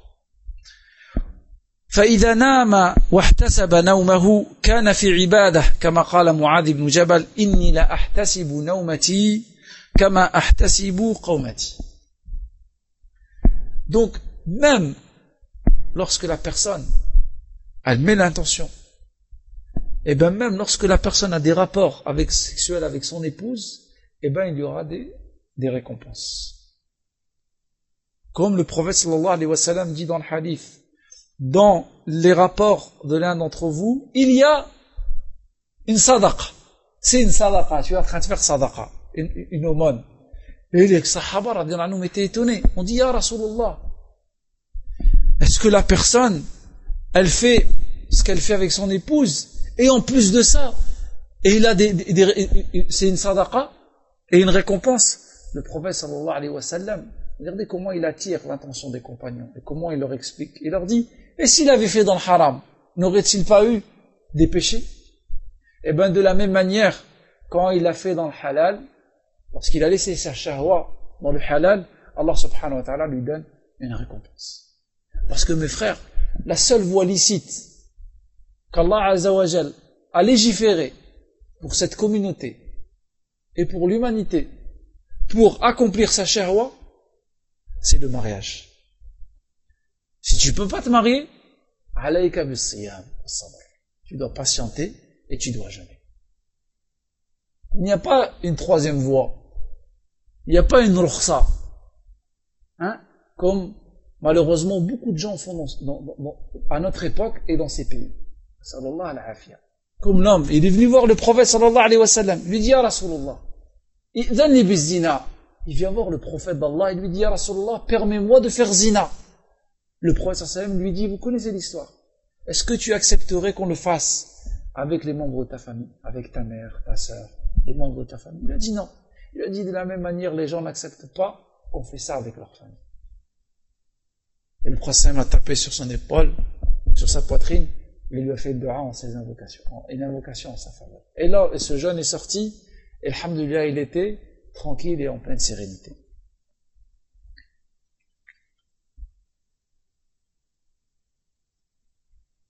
فإذا نام واحتسب نومه كان في عبادة كما قال معاذ بن جبل إني لا أحتسب نومتي كما أحتسب قومتي. Donc, même lorsque la personne, elle met l'intention, et bien même lorsque la personne a des rapports sexuels avec son épouse, et bien il y aura des récompenses. Comme le prophète sallallahu alayhi wa sallam dit dans le hadith, dans les rapports de l'un d'entre vous, il y a une sadaqa. C'est une sadaqa, tu es en train de faire sadaqa, une aumône. Et les sahaba radiyallahu anhum étaient étonnés. On dit, ya Rasulullah, est-ce que la personne, elle fait ce qu'elle fait avec son épouse, et en plus de ça, et il a c'est une sadaqa, et une récompense? Le prophète sallallahu alayhi wa sallam, regardez comment il attire l'attention des compagnons, et comment il leur explique. Il leur dit, et s'il avait fait dans le haram, n'aurait-il pas eu des péchés? Et bien de la même manière, quand il a fait dans le halal, lorsqu'il a laissé sa shahwa dans le halal, Allah subhanahu wa ta'ala lui donne une récompense. Parce que mes frères, la seule voie licite qu'Allah Azza wa Jal a légiféré pour cette communauté et pour l'humanité, pour accomplir sa shahwa, c'est le mariage. Si tu peux pas te marier, alayka bis-siyam was-sabr. Tu dois patienter et tu dois jeûner. Il n'y a pas une troisième voie. Il n'y a pas une rukhsa. Comme malheureusement beaucoup de gens font à notre époque et dans ces pays. Sallallahu alayhi wa. Comme l'homme, il est venu voir le prophète sallallahu alayhi wa sallam. Il lui dit, ya Rasulullah, idhanni biz-zina. Il vient voir le prophète d'Allah, il lui dit, ya Rasulullah, permets-moi de faire zina. Le prophète sallallahu alayhi wa sallam lui dit, vous connaissez l'histoire. Est-ce que tu accepterais qu'on le fasse avec les membres de ta famille, avec ta mère, ta sœur, les membres de ta famille? Il a dit non. Il a dit de la même manière, les gens n'acceptent pas qu'on fait ça avec leur famille. Et le prophète sallallahu alayhi wa sallam a tapé sur son épaule, sur sa poitrine, et il lui a fait dua en ses invocations, une invocation en sa faveur. Et là, ce jeune est sorti, et alhamdoulilah, il était tranquille et en pleine sérénité.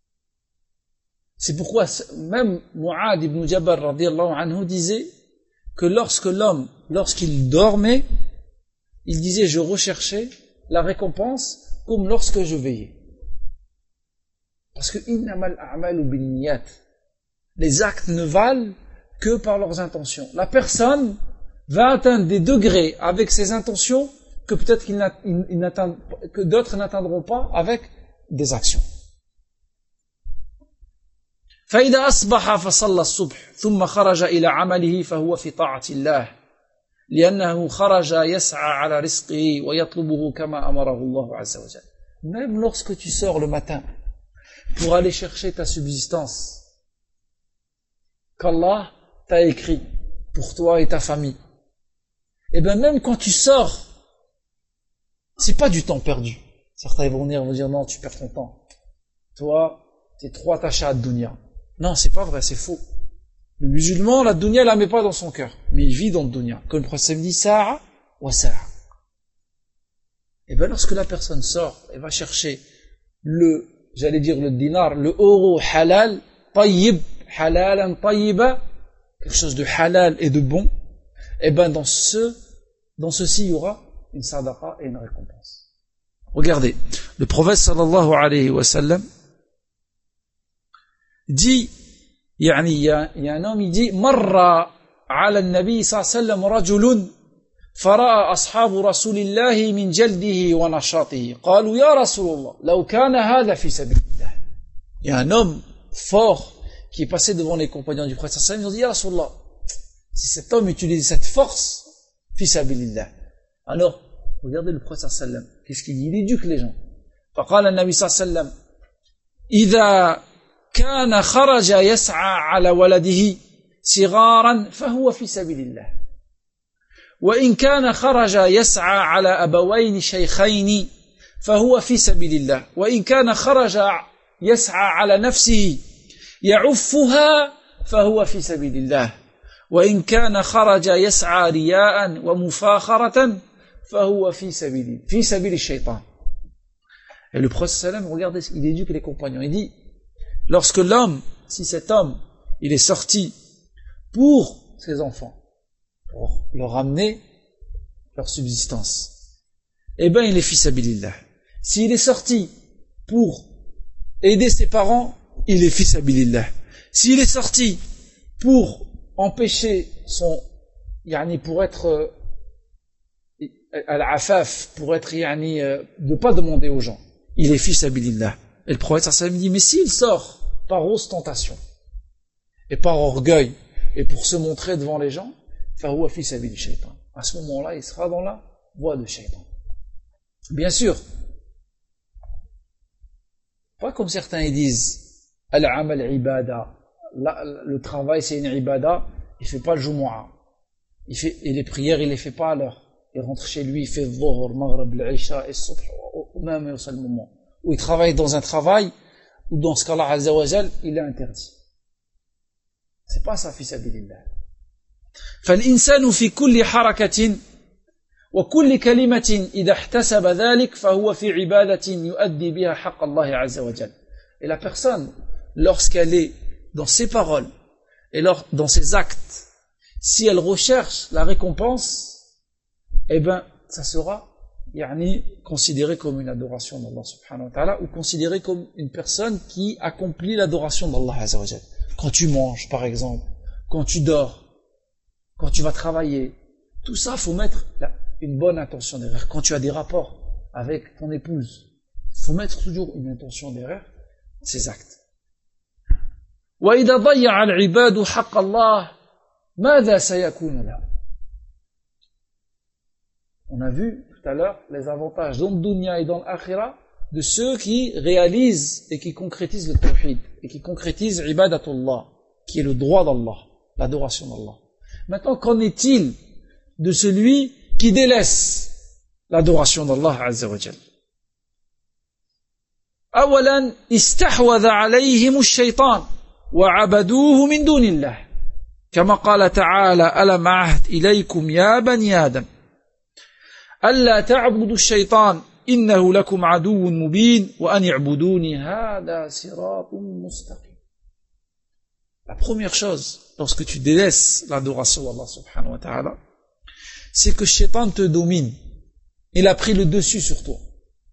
C'est pourquoi même Mu'ad ibn Jabal radiyallahu anhu disait que lorsqu'il dormait, il disait je recherchais la récompense comme lorsque je veillais. Parce que innamal a'malu binniyat. Les actes ne valent que par leurs intentions. La personne va atteindre des degrés avec ses intentions que peut-être que d'autres n'atteindront pas avec des actions. فإذا أصبح فصلى الصبح ثم خرج إلى عمله فهو في طاعة الله لأنه خرج يسعى على رزقه ويطلبه كما أمره الله عز وجل. Même lorsque tu sors le matin pour aller chercher ta subsistance qu'Allah t'a écrit pour toi et ta famille, et bien même quand tu sors, c'est pas du temps perdu. Certains vont venir et vont dire non, tu perds ton temps. Toi, t'es trop attaché à la dunya. Non, c'est pas vrai, c'est faux. Le musulman, la dunya, il la met pas dans son cœur, mais il vit dans le dunya. Comme le prophète dit, sa'a wa sa'a. Et bien lorsque la personne sort et va chercher le dinar, le euro halal, tayyib, halalan tayyiba, quelque chose de halal et de bon, et ben dans ceci il y aura une sadaqa et une récompense. Regardez, le prophète sallallahu alayhi wa sallam dit, il y a un homme, il dit, marra ala al-nabi sallallahu alayhi wa sallam rajulun فرأى أصحاب رسول الله من جلده ونشاطه قالوا يا رسول الله لو كان هذا في سبيل الله. Il y a un homme fort qui est passé devant les compagnons du prophète sallallahu alayhi wa sallam, ils ont dit ya Rasulallah, si cet homme utilise cette force fi sabilillah. Alors regardez le prophète sallallahu alayhi wa sallam, qu'est-ce qu'il dit? Il éduque les gens. فقال النبي صلى الله عليه وسلم إذا كان خرج يسعى على ولده صغارا فهو في سبيل الله وإن كان خرج يسعى على أبوين شيخين فهو في سبيل الله وإن كان خرج يسعى على نفسه يعفها فهو في سبيل الله وإن كان خرج يسعى رياء ومفاخرة فهو في سبيل الشيطان. Et le prophète sallam, regardez, il éduque les compagnons, il dit, lorsque si cet homme, il est sorti pour ses enfants, pour leur amener leur subsistance, eh ben il est fi sabilillah. S'il est sorti pour aider ses parents, il est fi sabilillah. S'il est sorti pour empêcher pour être al-afaf, pour être de pas demander aux gens, il est fi sabilillah. Et le prophète sallallahu alayhi wa sallam dit, mais s'il sort par ostentation et par orgueil et pour se montrer devant les gens, فهو في سبيل الشيطان. À ce moment-là, il sera dans la voie de shaitan. Bien sûr, pas comme certains ils disent, al-amal ibada, le travail c'est une ibada, il fait pas le jumu'ah, et les prières il les fait pas à l'heure, il rentre chez lui, il fait dhuhr, maghrib, l'isha et subh, au même seul moment, où il travaille dans un travail où dans ce cas-là azza wa jal, il est interdit. C'est pas ça fi sabilillah. فالإنسان في كل حركة وكل كلمة إذا احتسب ذلك فهو في عبادة يؤدي بها حق الله عز وجل. Et la personne, lorsqu'elle est dans ses paroles et dans ses actes, si elle recherche la récompense, eh ben, ça sera considéré comme une adoration d'Allah subhanahu wa ta'ala, ou considéré comme une personne qui accomplit l'adoration d'Allah azza wa jal. Quand tu manges, par exemple, quand tu dors, quand tu vas travailler, tout ça, faut mettre une bonne intention derrière. Quand tu as des rapports avec ton épouse, faut mettre toujours une intention derrière ces actes. وَإِذَا ضَيَّعَ الْعِبَادُ حَقَّ اللَّهِ مَاذَا سَيَكُونَ لَهُ. On a vu tout à l'heure les avantages dans le dunya et dans l'akhira de ceux qui réalisent et qui concrétisent le tawhid et qui concrétisent ibadatullah, qui est le droit d'Allah, l'adoration d'Allah. Maintenant, qu'en est-il de celui qui délaisse l'adoration d'Allah azza wa jal? أولا استحوذ عليهم الشيطان وعبدوه من دون الله كما قال تعالى ألم أعهد إليكم يا بني آدم ألا تعبدوا الشيطان إنه لكم عدو مبين وأن يعبدوني هذا صراط مستقيم. La première chose, lorsque tu délaisses l'adoration d'Allah subhanahu wa ta'ala, c'est que Shaitan te domine. Il a pris le dessus sur toi.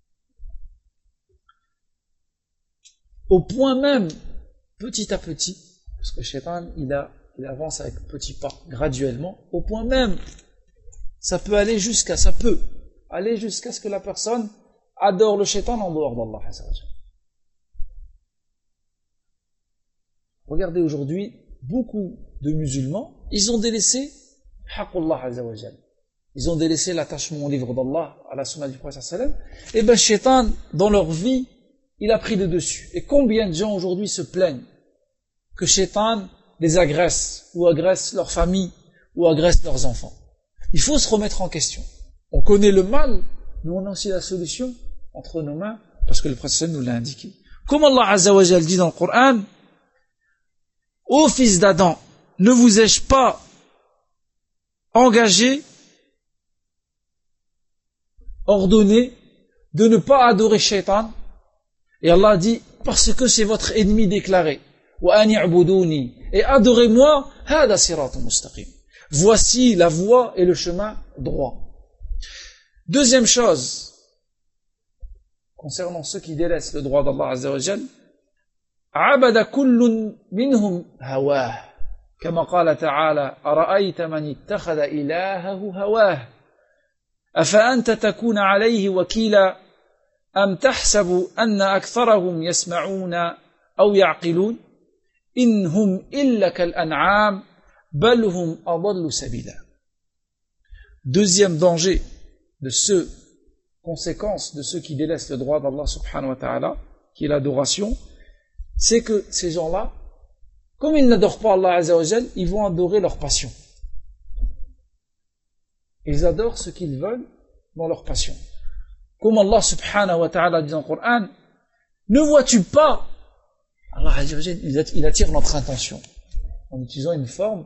Au point même, petit à petit, parce que Shaitan, il avance avec petits pas, graduellement, au point même, ça peut aller jusqu'à ce que la personne adore le Shaitan en dehors d'Allah. Regardez aujourd'hui, beaucoup de musulmans, ils ont délaissé Haqqullah Azza wa Jal. Ils ont délaissé l'attachement au livre d'Allah, à la sunna du prophète sallallahu alayhi wa sallam. Et ben, Shaitan, dans leur vie, il a pris le dessus. Et combien de gens aujourd'hui se plaignent que Shaitan les agresse, ou agresse leur famille, ou agresse leurs enfants. Il faut se remettre en question. On connaît le mal, mais on a aussi la solution entre nos mains, parce que le prophète nous l'a indiqué. Comme Allah Azza wa Jal dit dans le Coran, ô fils d'Adam, ne vous ai-je pas engagé, ordonné de ne pas adorer Shaitan? Et Allah dit, parce que c'est votre ennemi déclaré. Et adorez-moi, hada siratun mustaqim. Voici la voie et le chemin droit. Deuxième chose, concernant ceux qui délaissent le droit d'Allah Azza wa Jal, عبد كل منهم هواه كما قال تعالى أرأيت من اتخذ إلهه هواه أفأنت تكون عليه وكيلا أم تحسب أن أكثرهم يسمعون أو يعقلون إن هم إلا كالأنعام بل هم أضل سبيلا. Deuxième danger conséquence de ceux qui délaissent le droit d'Allah subhanahu wa ta'ala, qui est l'adoration, c'est que ces gens-là, comme ils n'adorent pas Allah Azza wa Jal, ils vont adorer leur passion. Ils adorent ce qu'ils veulent dans leur passion. Comme Allah subhanahu wa ta'ala dit dans le Coran, ne vois-tu pas, Allah Azza wa Jal, il attire notre attention en utilisant une forme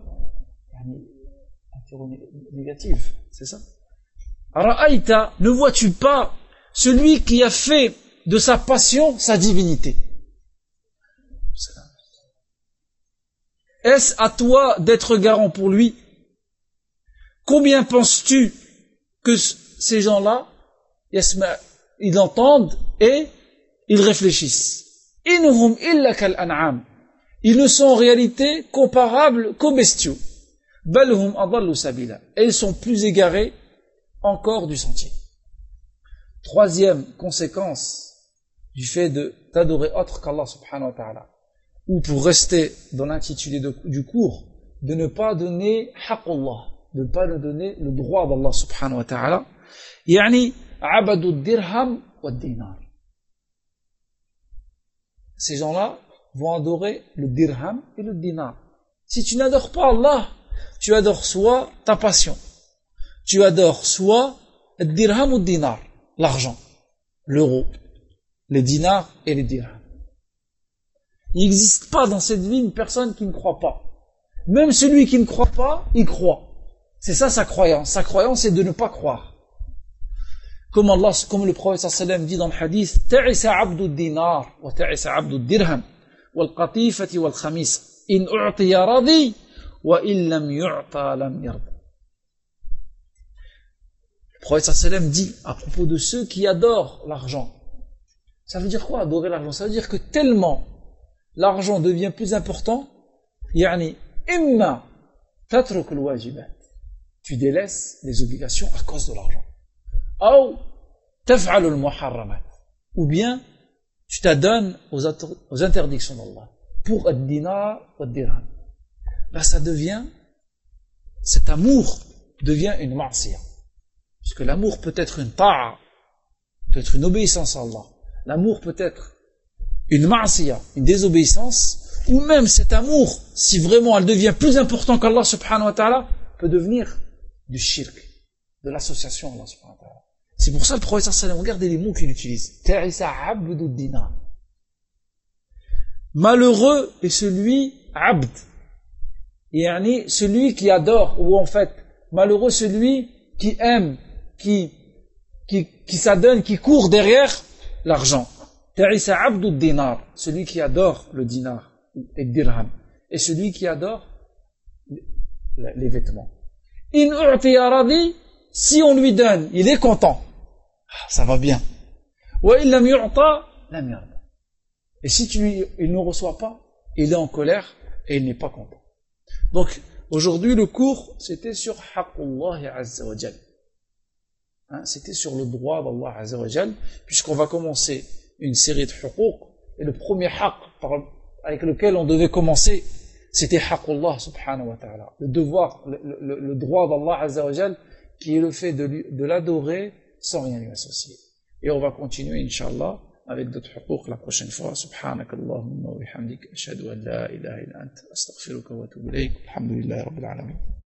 négative, c'est ça? Ara'aïta, ne vois-tu pas celui qui a fait de sa passion sa divinité? Est-ce à toi d'être garant pour lui? Combien penses-tu que ces gens-là, ils entendent et ils réfléchissent? Inhum illa kal an'am. Ils ne sont en réalité comparables qu'aux bestiaux. Bal hum adallu sabila. Et ils sont plus égarés encore du sentier. Troisième conséquence du fait d'adorer autre qu'Allah subhanahu wa ta'ala, ou pour rester dans l'intitulé du cours, de ne pas donner haqqullah, de ne pas donner le droit d'Allah subhanahu wa ta'ala, yani abadu dirham wa dinar. Ces gens-là vont adorer le dirham et le dinar. Si tu n'adores pas Allah, tu adores soit ta passion, tu adores soit le dirham ou le dinar, l'argent, l'euro, les dinars et les dirhams. Il n'existe pas dans cette vie une personne qui ne croit pas. Même celui qui ne croit pas, il croit. C'est ça sa croyance. Sa croyance, c'est de ne pas croire. Comme le prophète sallallahu dit dans le hadith, ta'isa abdu dinar wa ta'isa abdu dirham wal qatifati wal khamis in u'tiya radi wa in lam yu'ta lam yarda. Le prophète sallallahu dit à propos de ceux qui adorent l'argent. Ça veut dire quoi adorer l'argent? Ça veut dire que tellement l'argent devient plus important, yani imma tatruk al-wajibat, tu délaisses les obligations à cause de l'argent, ou taf'al al-muharramat, ou bien tu t'adonnes aux interdictions d'Allah pour ad-dinar ou ad-dirham. Là cet amour devient une ma'siyah, parce que l'amour peut être une ta'a, peut être une obéissance à Allah, l'amour peut être une ma'siyah, une désobéissance, ou même cet amour, si vraiment elle devient plus important qu'Allah subhanahu wa ta'ala, peut devenir du shirk, de l'association à Allah subhanahu wa ta'ala. C'est pour ça le prophète sallallahu alayhi wa sallam, regardez les mots qu'il utilise. Ta'isa abdu dinar. Malheureux est celui, abd, yani celui qui adore, ou en fait, malheureux celui qui aime, qui s'adonne, qui court derrière l'argent. Ta'isa abdu dinar, celui qui adore le dinar et le dirham. et celui qui adore les vêtements. In u'tiya radi, si on lui donne, il est content. Ça va bien. Wa in lam yu'ta, lam yarda. Et si il ne reçoit pas, il est en colère et il n'est pas content. Donc, aujourd'hui, le cours, c'était sur Haqqullahi Azza wa Jal. C'était sur le droit d'Allah Azza wa Jal, puisqu'on va commencer une série de huquq, et le premier haqq avec lequel on devait commencer, c'était Haqqullah subhanahu wa ta'ala. Le devoir, le droit d'Allah Azza wa Jal, qui est le fait de l'adorer sans rien lui associer. Et on va continuer, Inch'Allah, avec d'autres huquq la prochaine fois. Subhanakallahumma wa bihamdik, ashhadu an la ilaha illa anta, astaghfiruka wa atubu ilayk. Alhamdulillahi rabbil alamin.